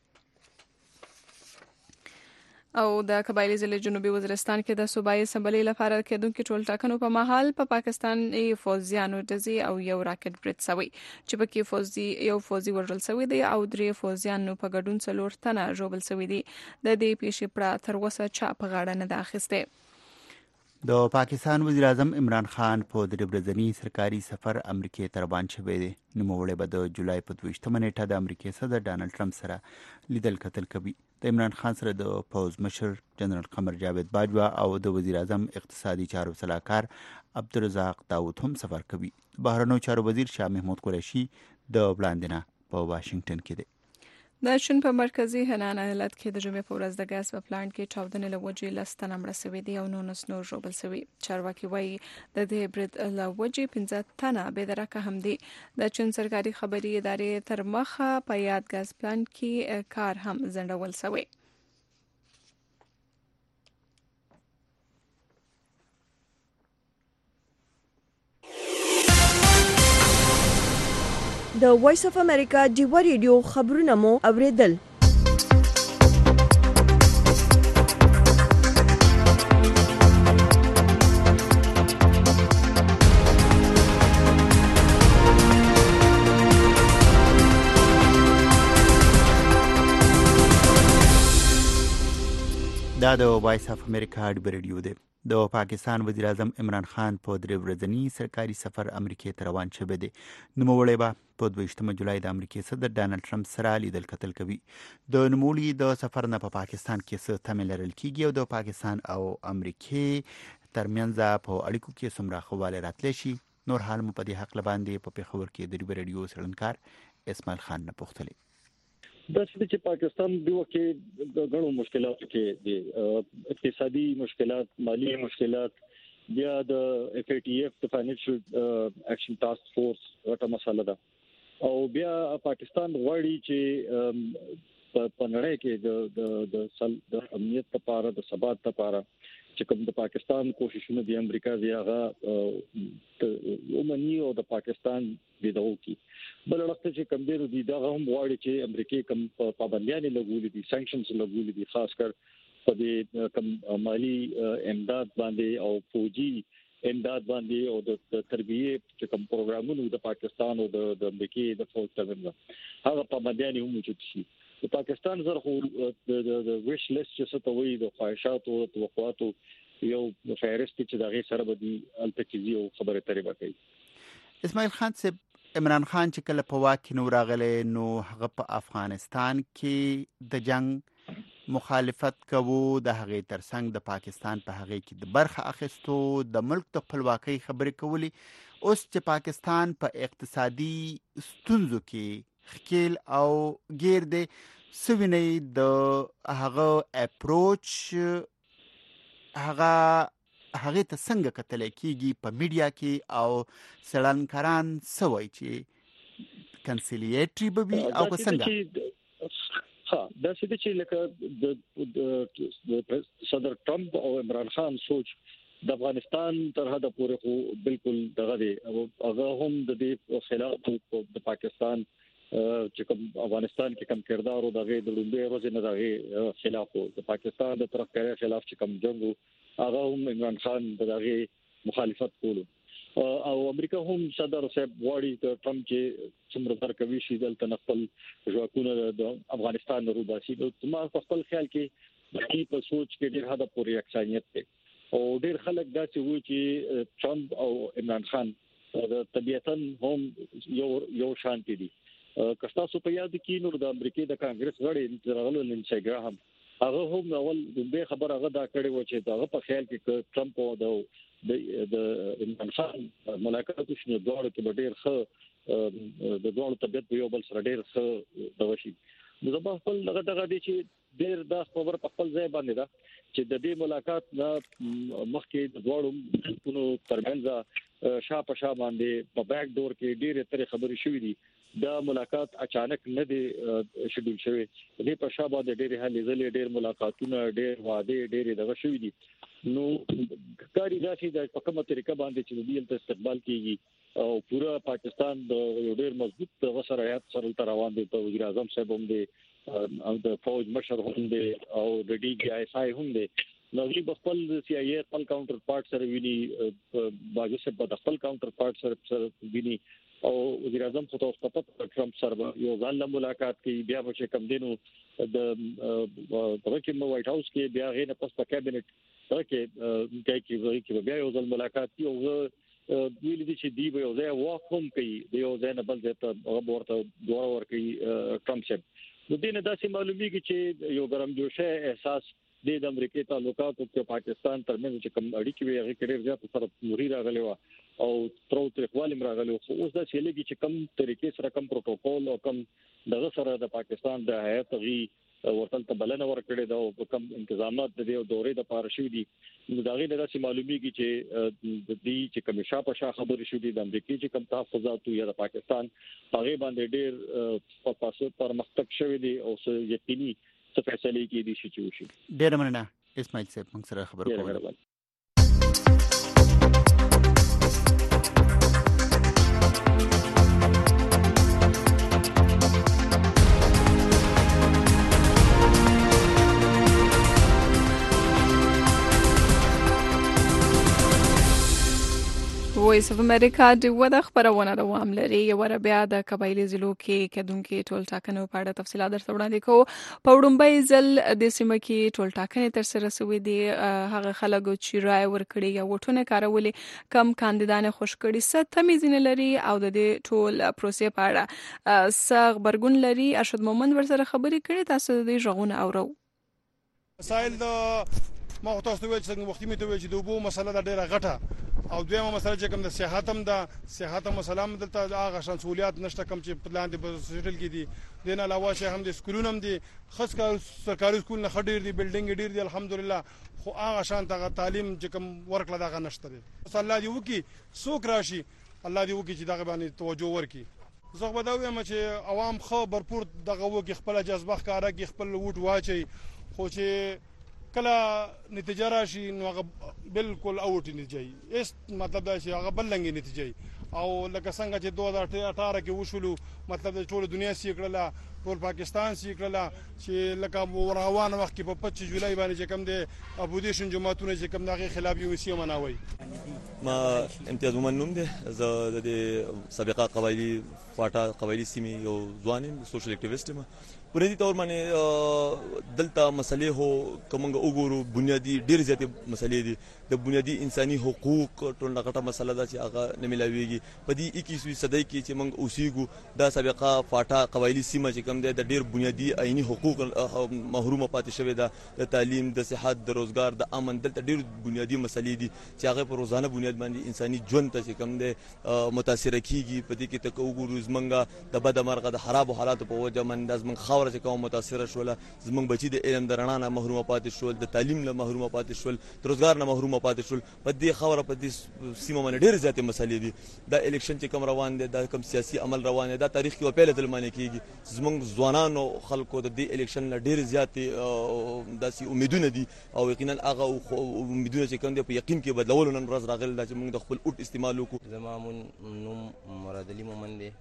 Speaker 2: او د قبایلی ضلع جنوبي وزیرستان کې د صوبایي اسمبلی لپاره کېدونکو ټول ټاکنو په مهال په پاکستاني فوجیانو دزي او یو راکټ برید شوی چې پکې فوجي وژل شوی دی او 3 فوجیانو په ګډون 4 تنه ژوبل شوی دي. د دې پیښې پړه تر اوسه چا په غاړه نه ده اخیسته.
Speaker 3: د پاکستان وزیر اعظم عمران خان په درې ورځني سرکاري سفر امریکې ته روان شوی دی. نوموړی به د جولای په 22 نیټه د امریکای صدر ډانلډ ټرمپ سره لیدل کتل کوي. د عمران خان سره د پوز مشر جنرال قمر جاوید باجوا او د وزیر اعظم اقتصادي چارو صلاحکار عبدالرزاق داود هم سفر کوي. بهرنیو چارو وزیر شاه محمود قریشي د وړاندې نه په واشنگټن کې دی.
Speaker 2: د چین په مرکزی هنان ایالت کې د جمعې په ورځ د ګاز په پلانټ کې چاودنې له وجې 10 تنه مړه شوي دي او 19 نور ژوبل شوي. چارواکي وایي د دې برید له وجې 15 تنه بېدرکه هم دي. د چین سرکاري خبري ادارې تر مخه په یاد ګاز پلانټ کې کار هم ځنډول شوی.
Speaker 1: د وایس اف امریکا ډیوا ریډیو خبرونه مو اوریدل.
Speaker 3: دا د وایس اف امریکا ډیوا ریډیو دی. د پاکستان وزیر اعظم عمران خان په 3 ورځني سرکاري سفر امریکای ته روان شوی دی. نوموړی به په 22 جولای د امریکای صدر ډانلډ ټرمپ سره لیدل کتل کوي. د نوموړي د سفر نه په پاکستان کې څه تمه لرل کیږي او د پاکستان او امریکای ترمنځ په اړیکو کې څومره خواله راتلی شي. نور حال مو په دې حق لباندې په پیښور کې د ډیوا ریډیو څېړونکار اسماعیل خان نه پوښتلی.
Speaker 6: دا چې پاکستان دی وکه د غنو مشکلات کې دي، اقتصادي مشکلات، مالی مشکلات، بیا د FATF د فاینانشل اکشن ټاسک فورس غټه مسله ده او بیا پاکستان غواړي چې په نړۍ کې د امنیت لپاره، د ثبات لپاره چې کوم د پاکستان کوششونه د امریکا زیاغه ومني او د پاکستان دیدو کی بل وخت چې کوم دی دا هم غواړي چې امریکا کوم پابندیاں لګولې دي، سانکشنز لګولې دي، خاص کر په دې کوم مالی امداد باندې او فوجي امداد باندې او د تربیه چې کوم پروګرامونه د پاکستان او د امریکا د فوج ترمنځ هغه پابندیاں هم موجود شي. د پاکستان زره خو د ویش لیست چې څه ته وایي د خواهشاتو او توقعاتو یو فهرست چې دغه سره به دي التکیزي او خبره ترې کوي.
Speaker 3: اسماعیل خان صاحب، عمران خان چې کله په واک کې نو راغلی نو هغه په افغانستان کې د جنگ مخالفت کوو، د هغې ترڅنګ د پاکستان په هغې کې د برخه اخیستو، د ملک د خپلواکۍ خبرې کولې. اوس چې پاکستان په اقتصادي ستونزو کې خکیل او غیر دی، سوینه د هغه اپروچ هغه ته څنګه کتل کیږي په میډیا کې او سړانکاران سوي چې کنسیلیټری به وي او څنګه
Speaker 6: دا چې لکه د صدر ټرمپ او عمران خان سوچ د افغانستان تر حد پورې خو بالکل دغه دی او هغه هم د دې خلاف د پاکستان چې کوم افغانستان کې کم کردار او دغه د لومړي ورځې نه دغه خلاف د پاکستان د طرفداري خلاف چې کوم جنگ هغه هم عمران خان دغه مخالفت کولو او امریکا هم صدر صاحب غواړي ته ټرمپ چې څومره تر کوي شي دلته خپل ژواکونه د افغانستان نه روباسي. نو ما خپل خیال کې د دې په سوچ کې ډېر حد پورې یکسانیت دی او ډېر خلک دا چې وایي چې ټرمپ او عمران خان د طبيعتاً هم یو شانتي دي. کستاسو په یاد کې نور د امریکای د کانګرس غړي راغلو لینسي ګراهام هغه هم اول د خبر هغه دا کړی و چې هغه په خیال کې ټرمپ او د عمران خان ملاقات شنو دوړ کې ډېر ښه د دوړ طبيعت په یو بل سره ډېر ښه دوشي. نو زما خپل دغه دي چې ډېر دا خبر په خپل ځای باندې دا چې د دې ملاقات نه مخکې د دوړو ترمنځ شاپه شا باندې په بیک ډور کې ډېر ترې خبرې شوې دي. دا ملاقات اچانک نه دی شیډول شوی، دې په شا باندې ډېر هلې ځلې، ډېر ملاقاتونه، ډېر وعده، ډېر دغه شوې دي. نو کاری دا چې د کومه طریقه باندې چې د دې استقبال کیږي او پورا پاکستان د ډېر مضبوط وسرایات سره تر روان دي. په وزیر اعظم صاحب هم دي او د فوج مشر هم دي او د DGI هم دي. نو دوی خپل CIA خپل کاونټر پارت سره ویني، باجو صاحب د خپل کاونټر پارت سره ویني او وزیر اعظم خو تاسو په ټرمپ سره یو ځل ملاقات کوي. بیا به کم دینو د ورکیم وایټ هاوس کې بیا غینه پس په کابینټ کې بیا یو ځل ملاقات کوي او ویل دي چې دی به یو ځای واک هم کوي، د یو ځای نه بل ځای ته ورته دوه ور کوي ټرمپ صاحب نو دینه داسې معلومیږي چې یو ګرمجوشه احساس د امریکای تعلقاتو او پاکستان ترمنځ چې کوم اړیکې وي هغه ډېر زیات سره نوري راغلي و او تر ترخوالم راغلي خو اوس دا چې لګي چې کوم طریقې سره کوم پروتوکول او کوم دغه سره د پاکستان د هیئت غي ورتل ته بلنه ورکړي دا او کوم انتظامات د دې دورې د پاره شوې دي نو دا غي داسې معلومیږي چې د دې چې کوم شاپه شا خبرې شوې دي د امریکای چې کوم تحفظات یا د پاکستان هغه باندې ډېر په پاسه پرمختګ شوې دي او یقیني څه فیصله کې دي چې وشي.
Speaker 3: ډېر مننه اسماعیل صاحب موږ سره خبرو کوله.
Speaker 2: وایس اف امریکا د ودا خبرونه دوام لري یو ور بیا د قبایلی ضلعو کې کډونکو ټول ټاکنو په اړه تفصیلات در وړاندې کوو. په وړاندې ځل د سیمه کې ټول ټاکنې تر سره شوې دي هغه خلکو چې رائے ورکړي یا وټونه کارولې کم کاندیدان خوش کړي ست تمیزین لري او د دې ټول پروسې په اړه سغ برګون لري. ارشد مومند ورسره خبرې کړي تاسو د ژغون اورو.
Speaker 7: مسائل د ما تاسو ته وایي چې وختي مې ته وایي چې د وبو مسله د ډیره غټه او دویمه مسله چې کوم د صحت هم د صحت مسله هم دلته هغه شانسولیات نشته کوم چې په لاندې په سټل کې دي دین علاوه چې هم د سکولونو هم دي خاص کار سرکاري سکول نه خډیر دي بلډینګ ډیر دي الحمدلله خو هغه شان ته تعلیم چې کوم ورکړه دغه نشته دي. الله دې وکي څوک راشي الله دې وکي چې دغه باندې توجه ورکي. زه به دا وایم چې عوام خو برپور دغه وکي خپل جذبه ښکارا کې خپل ووټ واچي خو چې کله نتیجه راشي نو هغه بالکل اوټ نتیجه اس مطلب دا چې هغه بلنګ نتیجه او لکه څنګه چې 2018 کې وشولو مطلب د ټول دنیا سي کړله ټول پاکستان سي کړله چې لکه روان وخت کې په 25 جولای باندې چې کوم د اپوزیشن جماعتونو چې کوم دغه خلاف یو سی مناوي.
Speaker 8: ما امتیاز ومنوم ده زه د سابقه قبایلی فاټا قبایلی سیمه یو ځوانم سوشل اکټیویسټ ما پرې دي تور باندې دلته مسلې هو کومه وګورو بنیادی ډېر زیاتې مسلې دي د بنیادی انساني حقوق ټول غټه مسله ده چې هغه نه ملاويږي په دې 21 صدۍ کې چې موږ اوسېګو د سابقه فاټا قبایلی سیمه چې کوم ده د ډېر بنیادی عیني حقوق محرومه پاتې شوی ده د تعلیم د صحت د روزګار د امن دلته ډېر بنیادی مسلې دي چې هغه په روزانه بنیاد باندې انساني ژوند ته چې کوم ده متاثر کیږي په دې کې ته وګورو زمونږ د بد مرغه د خراب حالاتو په وجه من د زمونږ خاور چې کوم متاثر شول زمونږ بچي د علم د رڼا نه محروم پاتې شول د تعلیم نه محروم پاتې شول د روزګار نه محروم پاتې شول په دې خاور په دې سیمه باندې ډېر زیاتې مسلې دي دا الیکشن چې کوم روان دي دا کوم سیاسي عمل روان دي دا تاریخ کې په پیله تلمانه کیږي زمونږ ځوانانو خلکو د دې الیکشن نه ډېر زیاتې داسې امیدونه دي او یقینا هغه امیدونه چې کوم دي په یقین کې بدلول نن ورځ راغلی دا چې موږ د خپل اوټ استعمال وکړو.
Speaker 23: زما نوم مراد علي مومند دی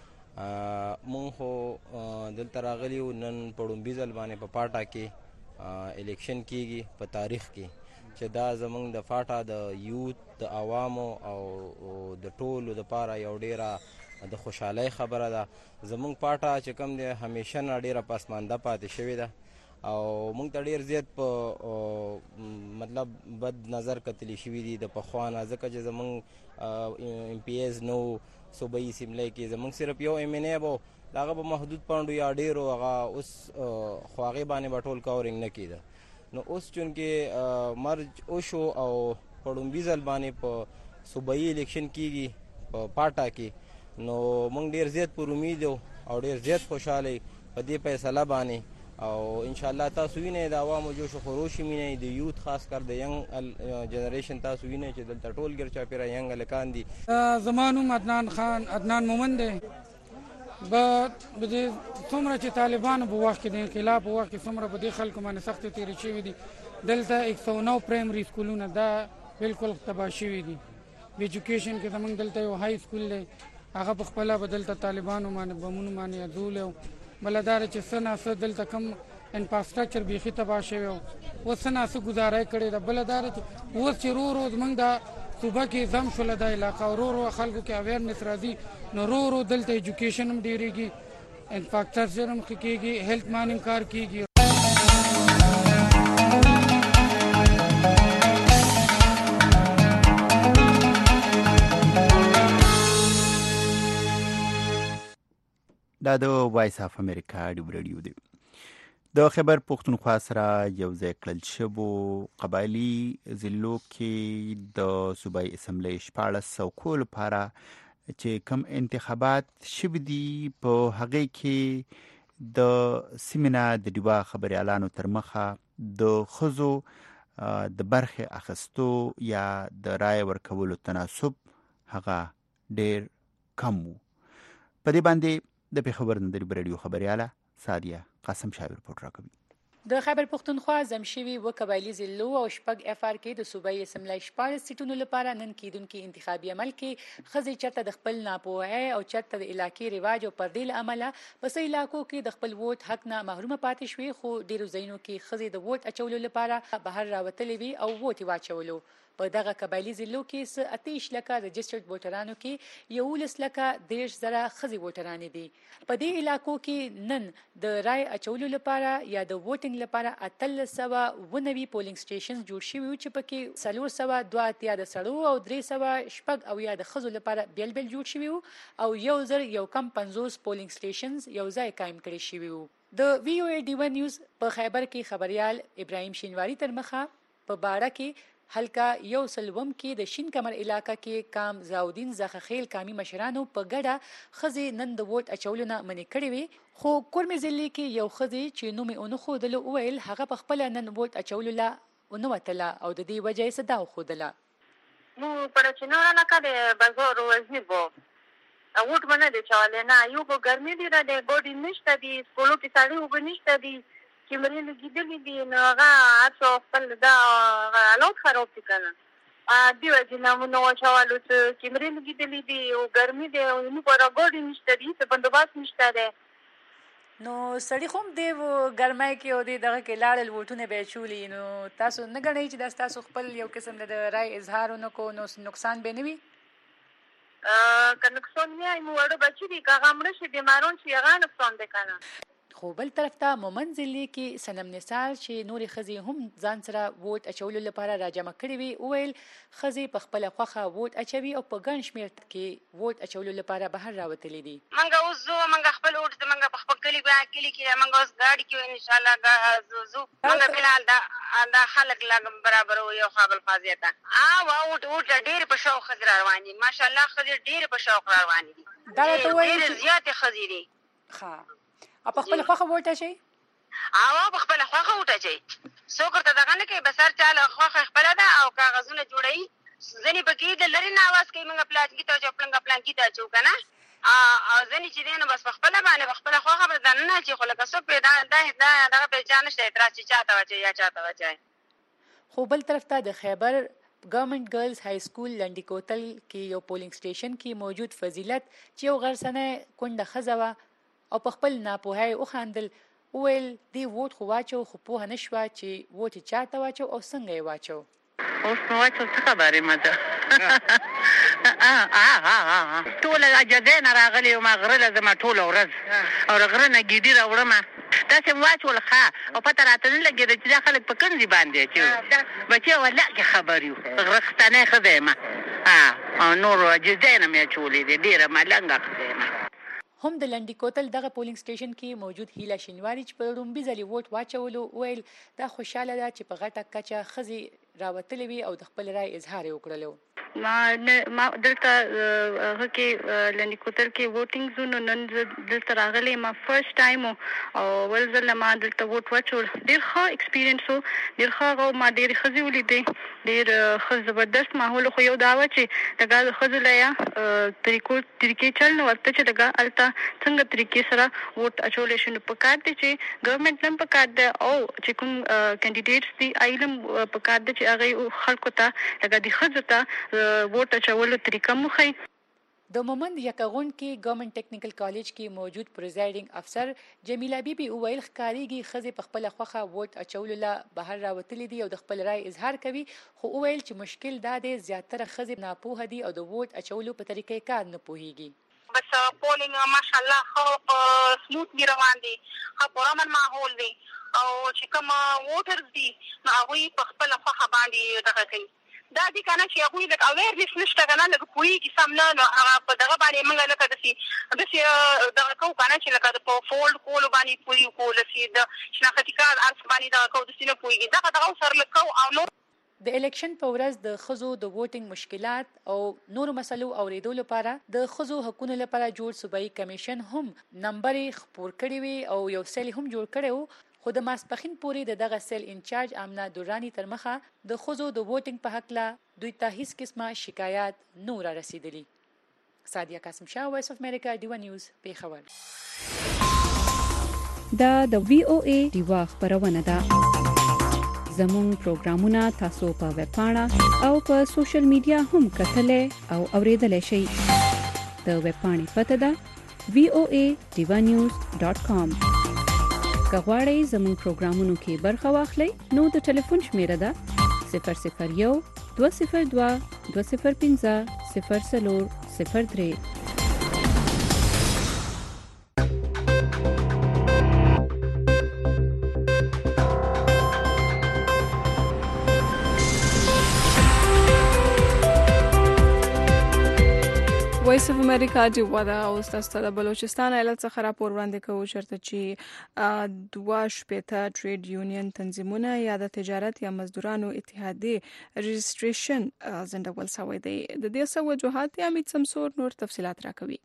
Speaker 23: مونږ خو دلته راغلي یو نن په ړومبي ځل باندې په پاټا کې الیکشن کیږي په تاریخ کې چې دا زمونږ د پاټا د یوت د عوامو او د ټولو دپاره یو ډیره د خوشحالۍ خبره ده. زمونږ پاټا چې کوم دی همیشه نه ډیره پسمانده پاتې شوې ده او مونږ ته ډیر زیات په مطلب بد نظر کتلی شوي دي د پخوانه ځکه چې زمونږ ایم پی ایز نو صوبایي اسمبلی کې زمونږ صرف یو ایم این ای به هغه به محدود پاڼډو یا ډیرو هغه اوس خو هغې باندې به ټول کورینګ نه کېده نو اوس چونکې مرج وشو او په ړومبي ځل باندې په صوبایي الیکشن کېږي په پاټا کې نو مونږ ډیر زیات پر امید او ډیر زیات خوشحاله په دې فیصله باندې او ان شاء الله تاسو وینئ د عوامو جوش و خروش وینئ د یوت خاص کر د ینګ جنریشن تاسو وینئ چې دلته ټول ګر چاپیره ینګ هلکان دي.
Speaker 9: زما نوم عدنان مومند دی. به څومره چې طالبانو په وخت کې د انقلاب په وخت کې څومره په دې خلکو باندې سختې تېرې شوي دي دلته 109 پرایمري سکولونه دا بالکل تباه شوي دي. په ایجوکیشن کې زموږ دلته یو های سکول دی هغه په خپله به دلته طالبانو باندې بمونو باندې اچولی بله دا چې څه ناڅه دلته کوم انفراسترکچر بیخي تباه شوی و اوس څه ناڅه ګزاره یې کړې ده. بله دا چې اوس چې رو رو زموږ دا صوبه کې ضم شوله دا علاقه او رو رو خلکو کې اویرنس راځي نو رو رو دلته ایجوکیشن هم ډېرېږي انفراسترکچر هم ښه کېږي هیلث مان هم کار کېږي.
Speaker 3: دا د وایس اف امریکا ډیو رادیو دی. د خیبر پښتونخوا سره یو ځای کړل شوو قبایلي ضلعو کې د صوبایي اسمبلی 14 څوکو لپاره چې کوم انتخابات شوي دي په هغې کې د سیمې نه د ډیوا خبریالانو تر مخه د ښځو د برخې اخیستو یا د رایې ورکولو تناسب هغه ډېر کم و. په دې باندې د پېښور نه د ډیو رادیو خبریاله سادیه قاسم شاه رپورټ راکوي.
Speaker 11: د خیبر پښتونخوا زمشوي و قبایلي ضلعو او شپږ اف آر کې د صوبایي اسمبلی 14 سیټونو لپاره نن کېدونکي انتخابي عمل کې ښځې چېرته د خپل ناپوهۍ او چېرته د علاقې رواج او پردې له امله په څه علاقو کې د خپل ووټ حق نه محرومه پاتې شوې، خو ډېرو ځایونو کې ښځې د ووټ اچولو لپاره بهر راوتلې وي او ووټ یې واچولو. په دغه قبایلي ضلعو کې څه 28 لکه رجسټرډ ووټرانو کې 11 لکه 30 زره ښځې ووټرانې دي. په دې علاقو کې نن د رای اچولو لپاره یا د ووټینګ لپاره 1390 پولینګ سټیشنز جوړ شوي وو چې پکې 482 د سړو او 300 او یا د ښځو لپاره بیل بیل جوړ شوي وو او 1050 پولینګ سټیشنز یو ځای قایم کړي شوي وو. د وی او ای ډیو نیوز په خیبر کې خبريال ابراهیم شینواری تر مخه په باړه کې هلکا یو سلوم کې د شین کمر علاقه کې کام زاودین زخخیل کامی مشرانو په ګډه ښځې نن د ووټ اچولو نه منې کړې وي، خو کورمې ضلع کې یو ښځې چې نوم یې ونه ښودلو وویل هغه په خپله نن ووټ اچولو لا ونه وتله او د دې وجه یې څه دا وښودله.
Speaker 13: مو پرچینو علاقه د بازار وزنی بو ووټ باندې د چاله نه یو په ګرمي دی را د ګوډی نشته دي سکولو کې ساړی وب نشته دي کیمرې لګیدلې دي نو هغه اڅو خپل دا حالات خراب دي کنه دی وځي نو نو چوالو چې کیمرې لګیدلې دي او ګرمي دی او نو پر ګوډی نشته دي څه بندوبست نشته ده.
Speaker 11: نو سړی خوم دی ګرمای کې او دی دغه کې لاړل ووټونه به چولي، نو تاسو نه غنئ چې دا تاسو خپل یو قسم د رای اظهار نکو نو نقصان به نه وي؟
Speaker 13: که نقصان نه وي مو وړو بچي دي که هغه مړه شي بیمارون شي هغه نقصان دی کنه.
Speaker 11: خو بل طرف ته مومند ضلع کې سنم نثار چې نورې ښځې هم ځان سره ووټ اچولو لپاره راجمع کړي وي وویل ښځې په خپله خوښه ووټ اچوي او په ګڼ شمېر کې ووټ اچولو لپاره بهر راوتلي دي.
Speaker 13: منګه اوس زو منګه خپل ووټ زمنګه په خپل کلي کې منګه اوس ګاډي کې ان شاء الله زو منګه فلحال دا خلک لا برابر یو قابل فاضیته ووټ ډېر په شوق ښځې روان دي، ماشاءالله ښځې ډېر په شوق روان دي، ډېر زیاتې ښځې دي.
Speaker 11: ښه او په خپله خوښه ووټ اچوي؟
Speaker 13: په خپله خوښه ووټ اچوي، څوک ورته دغه نه کوي، بس هر چا له خوښه خپله ده او کاغذونه جوړوي. ځینې پکې د لرې نه اواز کوي موږ پلانکي ته اچو پلانکي ته اچو که نه، او ځینې چې دی نو بس په خپله باندې په خپله خوښه به دننه اچوي، خو لکه څوک دغه پرې چا نشته اعتراض چې چاته واچوي یا چاته واچوي.
Speaker 11: خو بل طرف ته د خیبر ګورنمنت ګرلز های سکول لنډي کوتل کې یو پولینګ سټیشن کې موجود فضیلت چې یو غرسنه کونډه ښځه وه او په خپل ناپوهۍ وخندل، وویل دی ووټ خو واچو خو پوهه نه شوه چې ووټ یې چاته واچو او څنګه یې واچو.
Speaker 14: اوس نو واچو څه خبرې مده ټوله جګۍ نه راغلې وم غره له زما ټوله ورځ او د غره نه ګیډي راوړمه داسې م واچول ښه او پته راته نه لګېده چې دا خلک په کوم ځای باندې اچوي. بچی والله کې خبر یو غرختنۍ ښځه یم او نور جزۍ نه مې اچولې دي ډېره ملنګه ښځه یم.
Speaker 11: هم د لنډي کوتل دغه پولینګ سټیشن کې موجود هیله شینواری چې په لومبي ځلې ووټ واچولو ویل دا خوشحاله ده چې په غټه کچه ښځې راوتلې وي او د خپل رای اظهار یې وکړلو.
Speaker 14: ما دلته هغه کې لنډي کوتل کې ووټینګ زو نو نن دلته راغلی ما فرست ټایم او ول ځل ما دلته ووټ واچول، ډېر ښه ایکسپیرینس و، ډېر ښه هغه ما ډېرې ښځې ولیدې، ډېر ښه زبردست ماحول. خو یو دا وه چې دغه د ښځو له یا طریقې چل نه ورته چې دغه هلته څنګه طریقې سره ووټ اچولی شي. نو پکار دی چې ګورنمنټ هم پکار دی او چې کوم کینډیډیټس دي هغوی هم پکار دی چې هغوی خلکو ته لکه د ښځو ته ووټ اچولو طریقه مو ښیي.
Speaker 11: د مومند یکغون کې ګورنمنت ټیکنیکل کالج کې موجود پریزایډینګ افسر جمیله بیبي وویل ښکارېږي ښځې په خپله خوښه ووټ اچولو له بهر راوتلي دي او د خپل رای اظهار کوي، خو وویل چې مشکل دا دی زیاتره ښځې ناپوهه دي او د ووټ اچولو په طریقې کار نه پوهېږي.
Speaker 13: بس پولینګ ماشاءالله ښه سموتلی روان دي، ښه پرامن ماحول دی او چې کوم ووټرز دي نو هغوی په خپله خوښه باندې دغه کوي دا دي کنه چې هغه د اویرنس نشته کنه لکه پوریږي سم نه نو هغه په دغه باندې موږ لکه دسي دغه کو کنه چې لکه په فولډ کول باندې پوری کول سي د شناختی کارت ارس باندې دغه کو د سینه پوریږي دغه سر لکو او نو
Speaker 11: د الیکشن په ورځ د خزو د ووټینګ مشکلات او نور مسلو اوریدو لپاره د خزو حقوقو لپاره جوړ صوبایي کمیشن هم نمبر خپور کړی وي او یو سیل هم جوړ کړو خو د ماسپخین پورې دغه سیل انچارج امنا دورانی تر مخه د خزو د ووټینګ په حق لا دوی ته هیڅ قسمه شکایت نور رسیدلی. سادیه قاسم شاه، وایس اف امریکا، ډیوا نیوز، پیښور.
Speaker 10: دا د وی او ای ډیوا خبرونه ده. زموږ پروګرامونه تاسو په ویب پاڼه او په سوشل میډیا هم کتلای او اوریدلای شئ. د ویب پاڼې پته ده voa.divanews.com. که غواړئ زموږ پروګرامونو کې برخه واخلئ نو د ټلیفون شمیره ده 001 202 205 0403.
Speaker 2: وایس اف امریکا دی ودا او تاسو د بلوچستان ایالت څخه راپور وړاندې کوو چرته چې 2 ټریډ یونین تنظیمونه یا د تجارت یا مزدورانو اتحادیه رجسټریشن زندګول شوی دی. د دې وجوهات امید سمسور نور تفصيلات راکوي.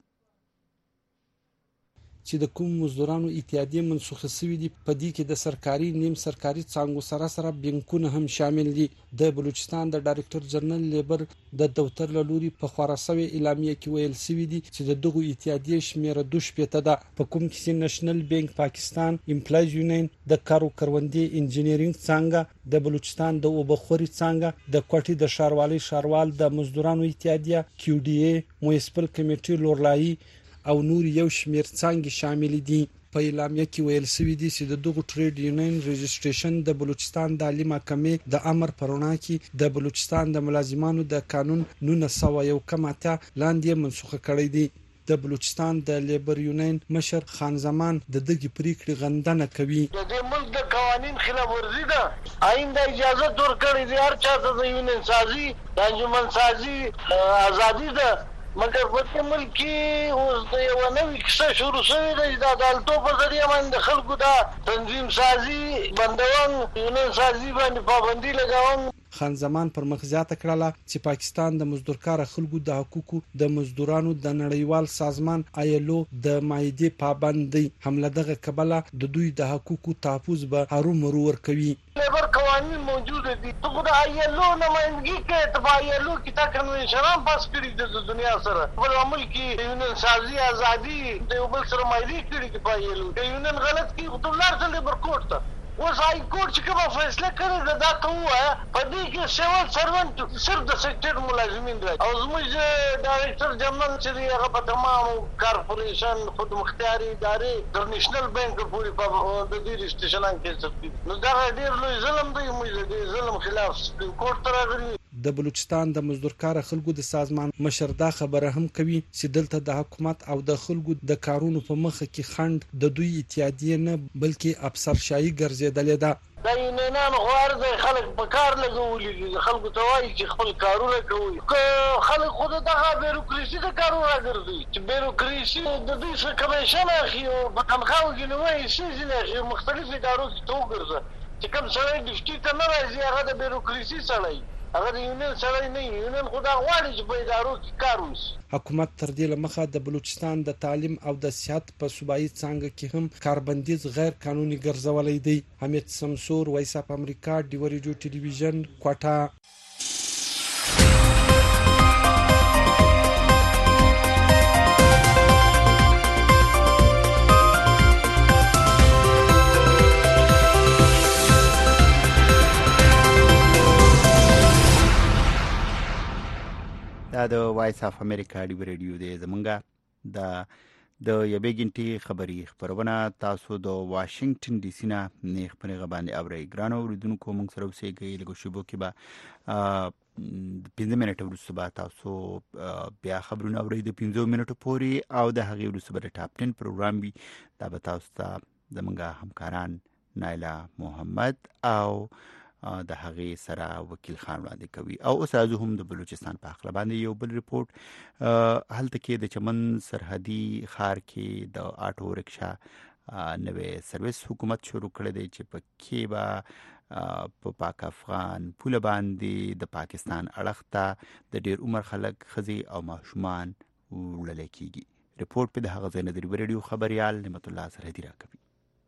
Speaker 12: چې د کوم مزدورانو اتحادیه منسوخه شوې دي په دې کې د سرکاري نیم سرکاري څانګو سره بینکونه هم شامل دي. د بلوچستان د ډایرکټر جنرال لیبر د دفتر لوري په خوراسوي اعلامیه کې ویل شوی دي چې د دغه اتحادیه شمیره 2 ده په کوم کې نېشنل بانک پاکستان امپلایز یونین د کارو کروندې انجینرینګ څنګه د بلوچستان د اوبخوري څنګه د کوټي د شاروال د مزدورانو اتحادیه کیو ډي ای مویسپل کمیټې لورلای او نور یو شمیر څنګه شامل دي. په اعلامیه کې ویل شوی دی چې د دغه ټریډ یونین رجسټریشن د بلوچستان د عالی محکمې د امر پرونه کې د بلوچستان د ملازمانو د قانون 1901 کماته لاندې منسوخه کړی دی. د بلوچستان د لیبر یونین مشر خان زمان د دغه پریکړې غندنه کوي.
Speaker 15: د ملک د قوانین خلاف ورزي ده. آینده اجازه ورکړي دي هر چا ته د یونین سازي د انجمن سازي ازادي ده. مګر په ملک کې اوس د یو نوې کیسه شروع شوې ده د عدالتو په ذریعہ باندې خلکو دا تنظیم سازي بندوان یونین سازي باندې پابندي لګاون.
Speaker 12: خان زمان پر مخ زیاته کړله چې پاکستان د مزدورکار خلکو د حقوقو د مزدورانو د نړیوال سازمان آیلو د مایده پابند دی. حمله دغه کبله د دوی د حقوقو تحفظ به هرومرو ورکوي.
Speaker 15: لیبر قوانین موجود دي. ته د آیلو نمائندګي کې ته آیلو کې تا کنوینشن پاس کړی د دنیا سره په عمل کې یونین سازي ازادي د یو بل سره مایده کړی په آیلو د یونین غلط کې خپلار ته لیبر کوټ ته اوس هاي کورټ چې کومه فیصله کړې ده دا ته وایي په دې کې سیول سروانت صرف د سیکټر ملازمین دي او زموږ ډایرکټر جنرال چې هغه په تمام کارپوریشن خود مختاري ادارې د نېشنل بانک پورې په دې رجسټریشن کې څه نو دا ډېر لوی ظلم دی. موږ د ظلم خلاف کورټ ته راغلي.
Speaker 12: د بلوچستان د مزدورکار خلکو د سازمان مشر دا خبره هم کوي چې دلته د حکومت او د خلکو د کارونو په مخه کې خند د دوی اتحادیه نه بلکې افسرشاهي ګرځیدلې ده.
Speaker 15: دا یونینان غوار د خلک په کار لګولي دي. خلکو ته وایي چې خپل کارونه کوي. خلک خود دغه بیروکراسي د کارونه راګرځي چې بیروکراسي د دې څخه کمیشن اخی او په تنخواو کې نو وایي چې مختلف ادارو کې توګرځي چې کوم سره د ډیپټي ته نه راځي هغه د بیروکراسي سره هغه د یونین سره نه یونین خدا غواړي چې په ادارو کې کار وشي.
Speaker 12: حکومت تر دې لمخه د بلوچستان د تعلیم او د صحت په صوبایي څنګه کې هم کاربندیز غیر قانوني ګرځولې دی. حمید سمسور، وایس اف امریکا، ډیوا ریډیو ټلویزیون، کوټه.
Speaker 3: دا د وایس اف امریکا ډیوا ریډیو دی. زمونږه د یبې ګنټي خبري خبرونه تاسو د واشنگټن ډي سي نه نه خبري غباندې اوري. ګرانو اوریدونکو موږ سره اوسېږئ لږ شوبو کې به 15 منټه وروسته به تاسو بیا خبرونه اورئ د 15 منټو پورې او د هغې وروسته به ټاپ 10 پروګرام وي. دا به تاسو ته زمونږ همکاران نایلا محمد او د هغې سره وکیل خان وړاندې کوي. او اوس راځو هم د بلوچستان په هکله باندې یو بل ریپورټ. هلته کې د چمن سرحدي ښار کې د آټو رکشا نوې سرویس حکومت شروع کړی دی چې په کې به په پاک افغان پوله باندې د پاکستان اړخ ته د ډېر عمر خلک ښځې او ماشومان وړلی کېږي. ریپورټ په د هغه ځای نه د ریډیو خبریال نعمت الله سرحدي راکوي.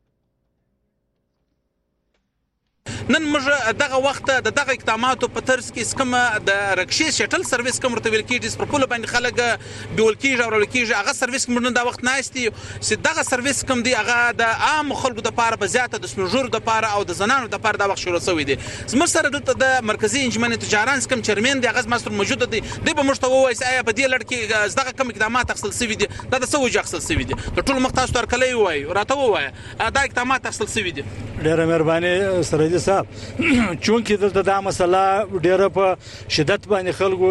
Speaker 17: نن موږ دغه وخت د دغه اقداماتو په ترڅ کې کوم د رکشې شټل سرویس کوم ورته ویل کېږي په پوله باندې خلک بیول کېږي او راول کېږي هغه سرویس موږ نن دا وخت ناستي چې دغه سرویس کوم دی هغه د عام خلکو د پاره په زیاته د سپینږیرو د پاره او د زنانو د پاره دا وخت شروع شوی دی. زموږ سره دلته د مرکزي انجمن تجاران کوم چیرمن دی هغه ماستر موجود دی به موږ ته وایي آیا په دې لړ کې دغه کوم اقدامات اخیستل شوي دي دا د څه وجه اخیستل شوي دي د ټول مخ تاسو ترکلې وایي راته وایي دا اقدامات اخیستل شوي دي.
Speaker 18: ډېره مهرباني سرحدي صاحب چونکې دلته دا مسله ډېره په شدت باندې خلکو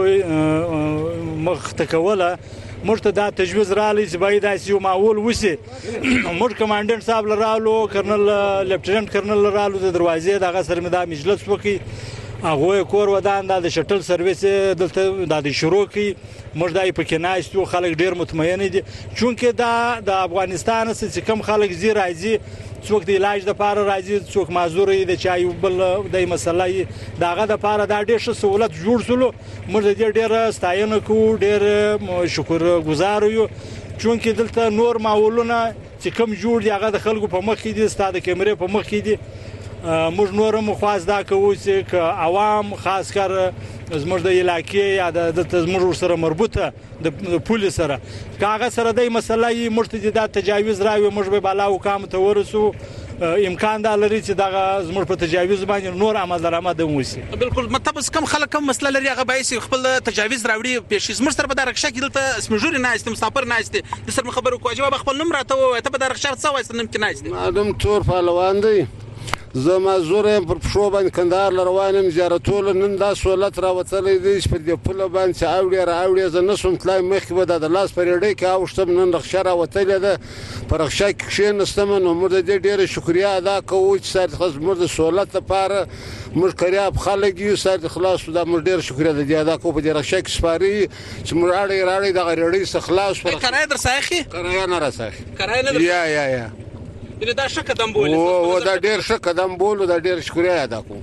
Speaker 18: مخ ته کوله موږ ته دا تجویز رالی چې باید داسې یو معول وشي. موږ کمانډنټ صاحب لرالو کرنل لیفټیننټ کرنل لرالو د دروازې دغه سره مې دا مجلس وکړي هغه کور ودان د شټل سرویس دلته د شروع کی موږ دای په کې ناستو خلک ډیر مطمئن دي چونکه دا د افغانستان څخه کم خلک زی راځي څوک د علاج د پاره راځي څوک معذور دي چې یو بل د مسلې داغه د پاره دا ډیر ښه سہولت جوړ شول. موږ دې ډیر ستاینه کوو ډیر شکر گزار یو چونکه دلته نور معولونه چې کم جوړ دي هغه د خلکو په مخ کې دي ستاده کیمرې په مخ کې دي. موږ نور مخواز دا کوو چې عوام خاص کر زموږ د علاقې یا د زموږ سره مربوطه د پولیس سره کاغه سره د مسلې مرتدي تجاوز راوي موږ به بالا حکام ته ورسو امکان دا لري چې دا زموږ په تجاوز باندې نور عمل درآمد وسی.
Speaker 17: بالکل مطلب کم خلک کم مسله لري هغه به خپل تجاوز راوړي پېښ زموږ سره په درکشه کې دلته سمجوري نه است مسافر نه است د سر خبرو کو جواب خپل نوم راته وای ته په درکشه څه وای سنم کې نه است
Speaker 19: معلوم تور فالوان دی زما زوره پر پښو باندې کندهار روانم زیارتول نن دا سہولت راوتلې دي چې په دې پوله باندې راوړي زه نسوم تلای مخکې به د لاس پرېړې کې اوښتم نن رخصه راوتلې ده پر رخصه کې کښېنستم نو موږ دې ډېره شکریا ادا کوو چې سر خدمت د سہولت لپاره موږ کریاب خلک یو سر خلاص دا موږ ډېر شکریا د ادا کوو په دې رخصه کې سپاري چې موږ راړي د غړړې څخه خلاص ور
Speaker 17: کرای در ساخي
Speaker 19: کرای نه راساخي
Speaker 17: کرای نه
Speaker 19: یا
Speaker 17: دا ښه قدم بولې
Speaker 19: او دا ډېر ښه قدم بولو دا ډېر شکریا ادا کوم.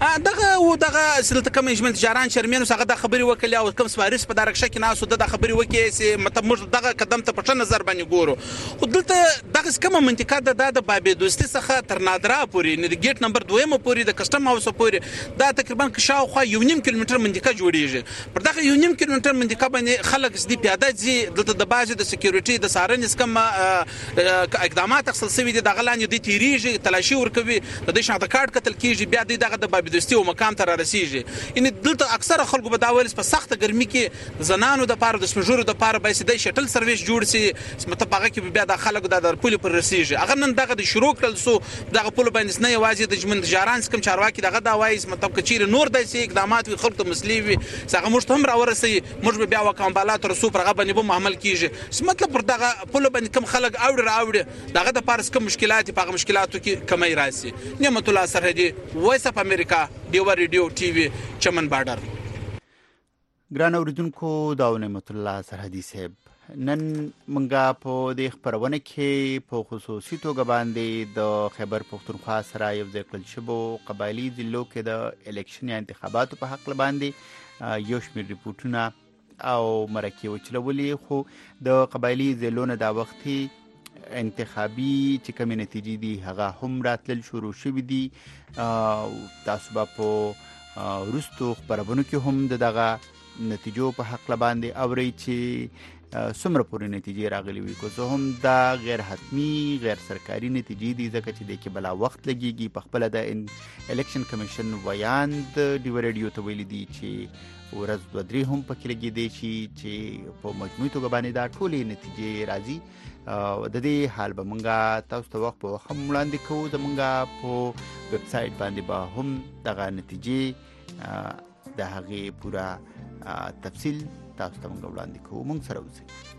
Speaker 17: دغه سلطه کوم انجمن تجاران چیرمن څنګه د خبري وکړي او کوم سپارښت په درکشه کې ناسو د خبري وکړي چې مطلب موږ دغه قدم ته په نظر باندې ګورو خو دلته دغه کوم منطقه د بابې دوستي څخه تر نادرا پورې د ګیټ نمبر 2 پورې د کسٹم هاوس پورې دا تقریبا شاوخوا 1.5 کیلومتر منطقه جوړیږي. پر دغه 1.5 کیلومتر منطقه باندې خلک زدي پیاده دي دلته د بازي د سکیورټي د سارنس کوم اقدامات اخصل سوي دي دغه لاندې د تیریږي تلاشي ورکوي د شاته کارت قتل کیږي بیا دغه د بابې دوستي او مقام ته رسیږي. ان دلته اکثره خلکو به دا ویل په سخت ګرمي کې زنانو د پاره د سمجورو د پاره به سي شټل سرویس جوړ سي مطلب هغه کې بیا د خلکو د پولی پر رسیږي. هغه نن دغه د شروع کړل سو دغه پول باندې نه یوازې د جمن تجاران کوم چارواکي دغه دا وایي مطلب کچیر نور د سي اقدامات وي خلکو ته مسلې وي څنګه موږ هم راورسي موږ به بیا وکم بالات رسو پرغه باندې به عمل کیږي مطلب پر دغه پول باندې کم خلک راوړي دغه د پارس کوم مشکلات په مشکلاتو کې کمی راسي. نعمت الله سرحدي وایس اف امریکا دیوا ریډیو ټي وي چمن بارډر.
Speaker 3: ګران اوریدونکو دا نعمت الله سرحدي صاحب نن منګه په د خبرونه کې په خصوصي توګه باندې د خیبر پختونخوا سره یو ځکل شبو قبایلی ضلعو کې د الیکشن یا انتخاباتو په حق باندې یو شمېر ریپورتونه او مرکې وچلولې خو د قبایلی ضلعونو دا وختي انتخابي چې کومې نتیجې دي هغه هم راتلل شروع شوې دي. تاسو به په وروستو خبرونو کې هم دغه نتیجو په حق باندې اورئ چې څومره پورې نتیجې راغلي وي. که هم دا غیر حتمی غیر سرکاري نتیجې دي ځکه چې د کې بلا وخت لګيږي. په خپل د الیکشن کمیشن ویاند دیو ریډیو ته ویلي دي چې ورځ 2-3 هم پکې لګېدي چې په مجموعي توګه باندې دا ټولې نتیجې راځي. د دې حال به مونږه تاسو ته وخت په هم وړاندې کوو. زمونږه په ویب سایټ باندې به هم دغه نتیجې د هغې پوره تفصیل تاسو ته مونږ وړاندې کوو. مونږ سره اوسئ.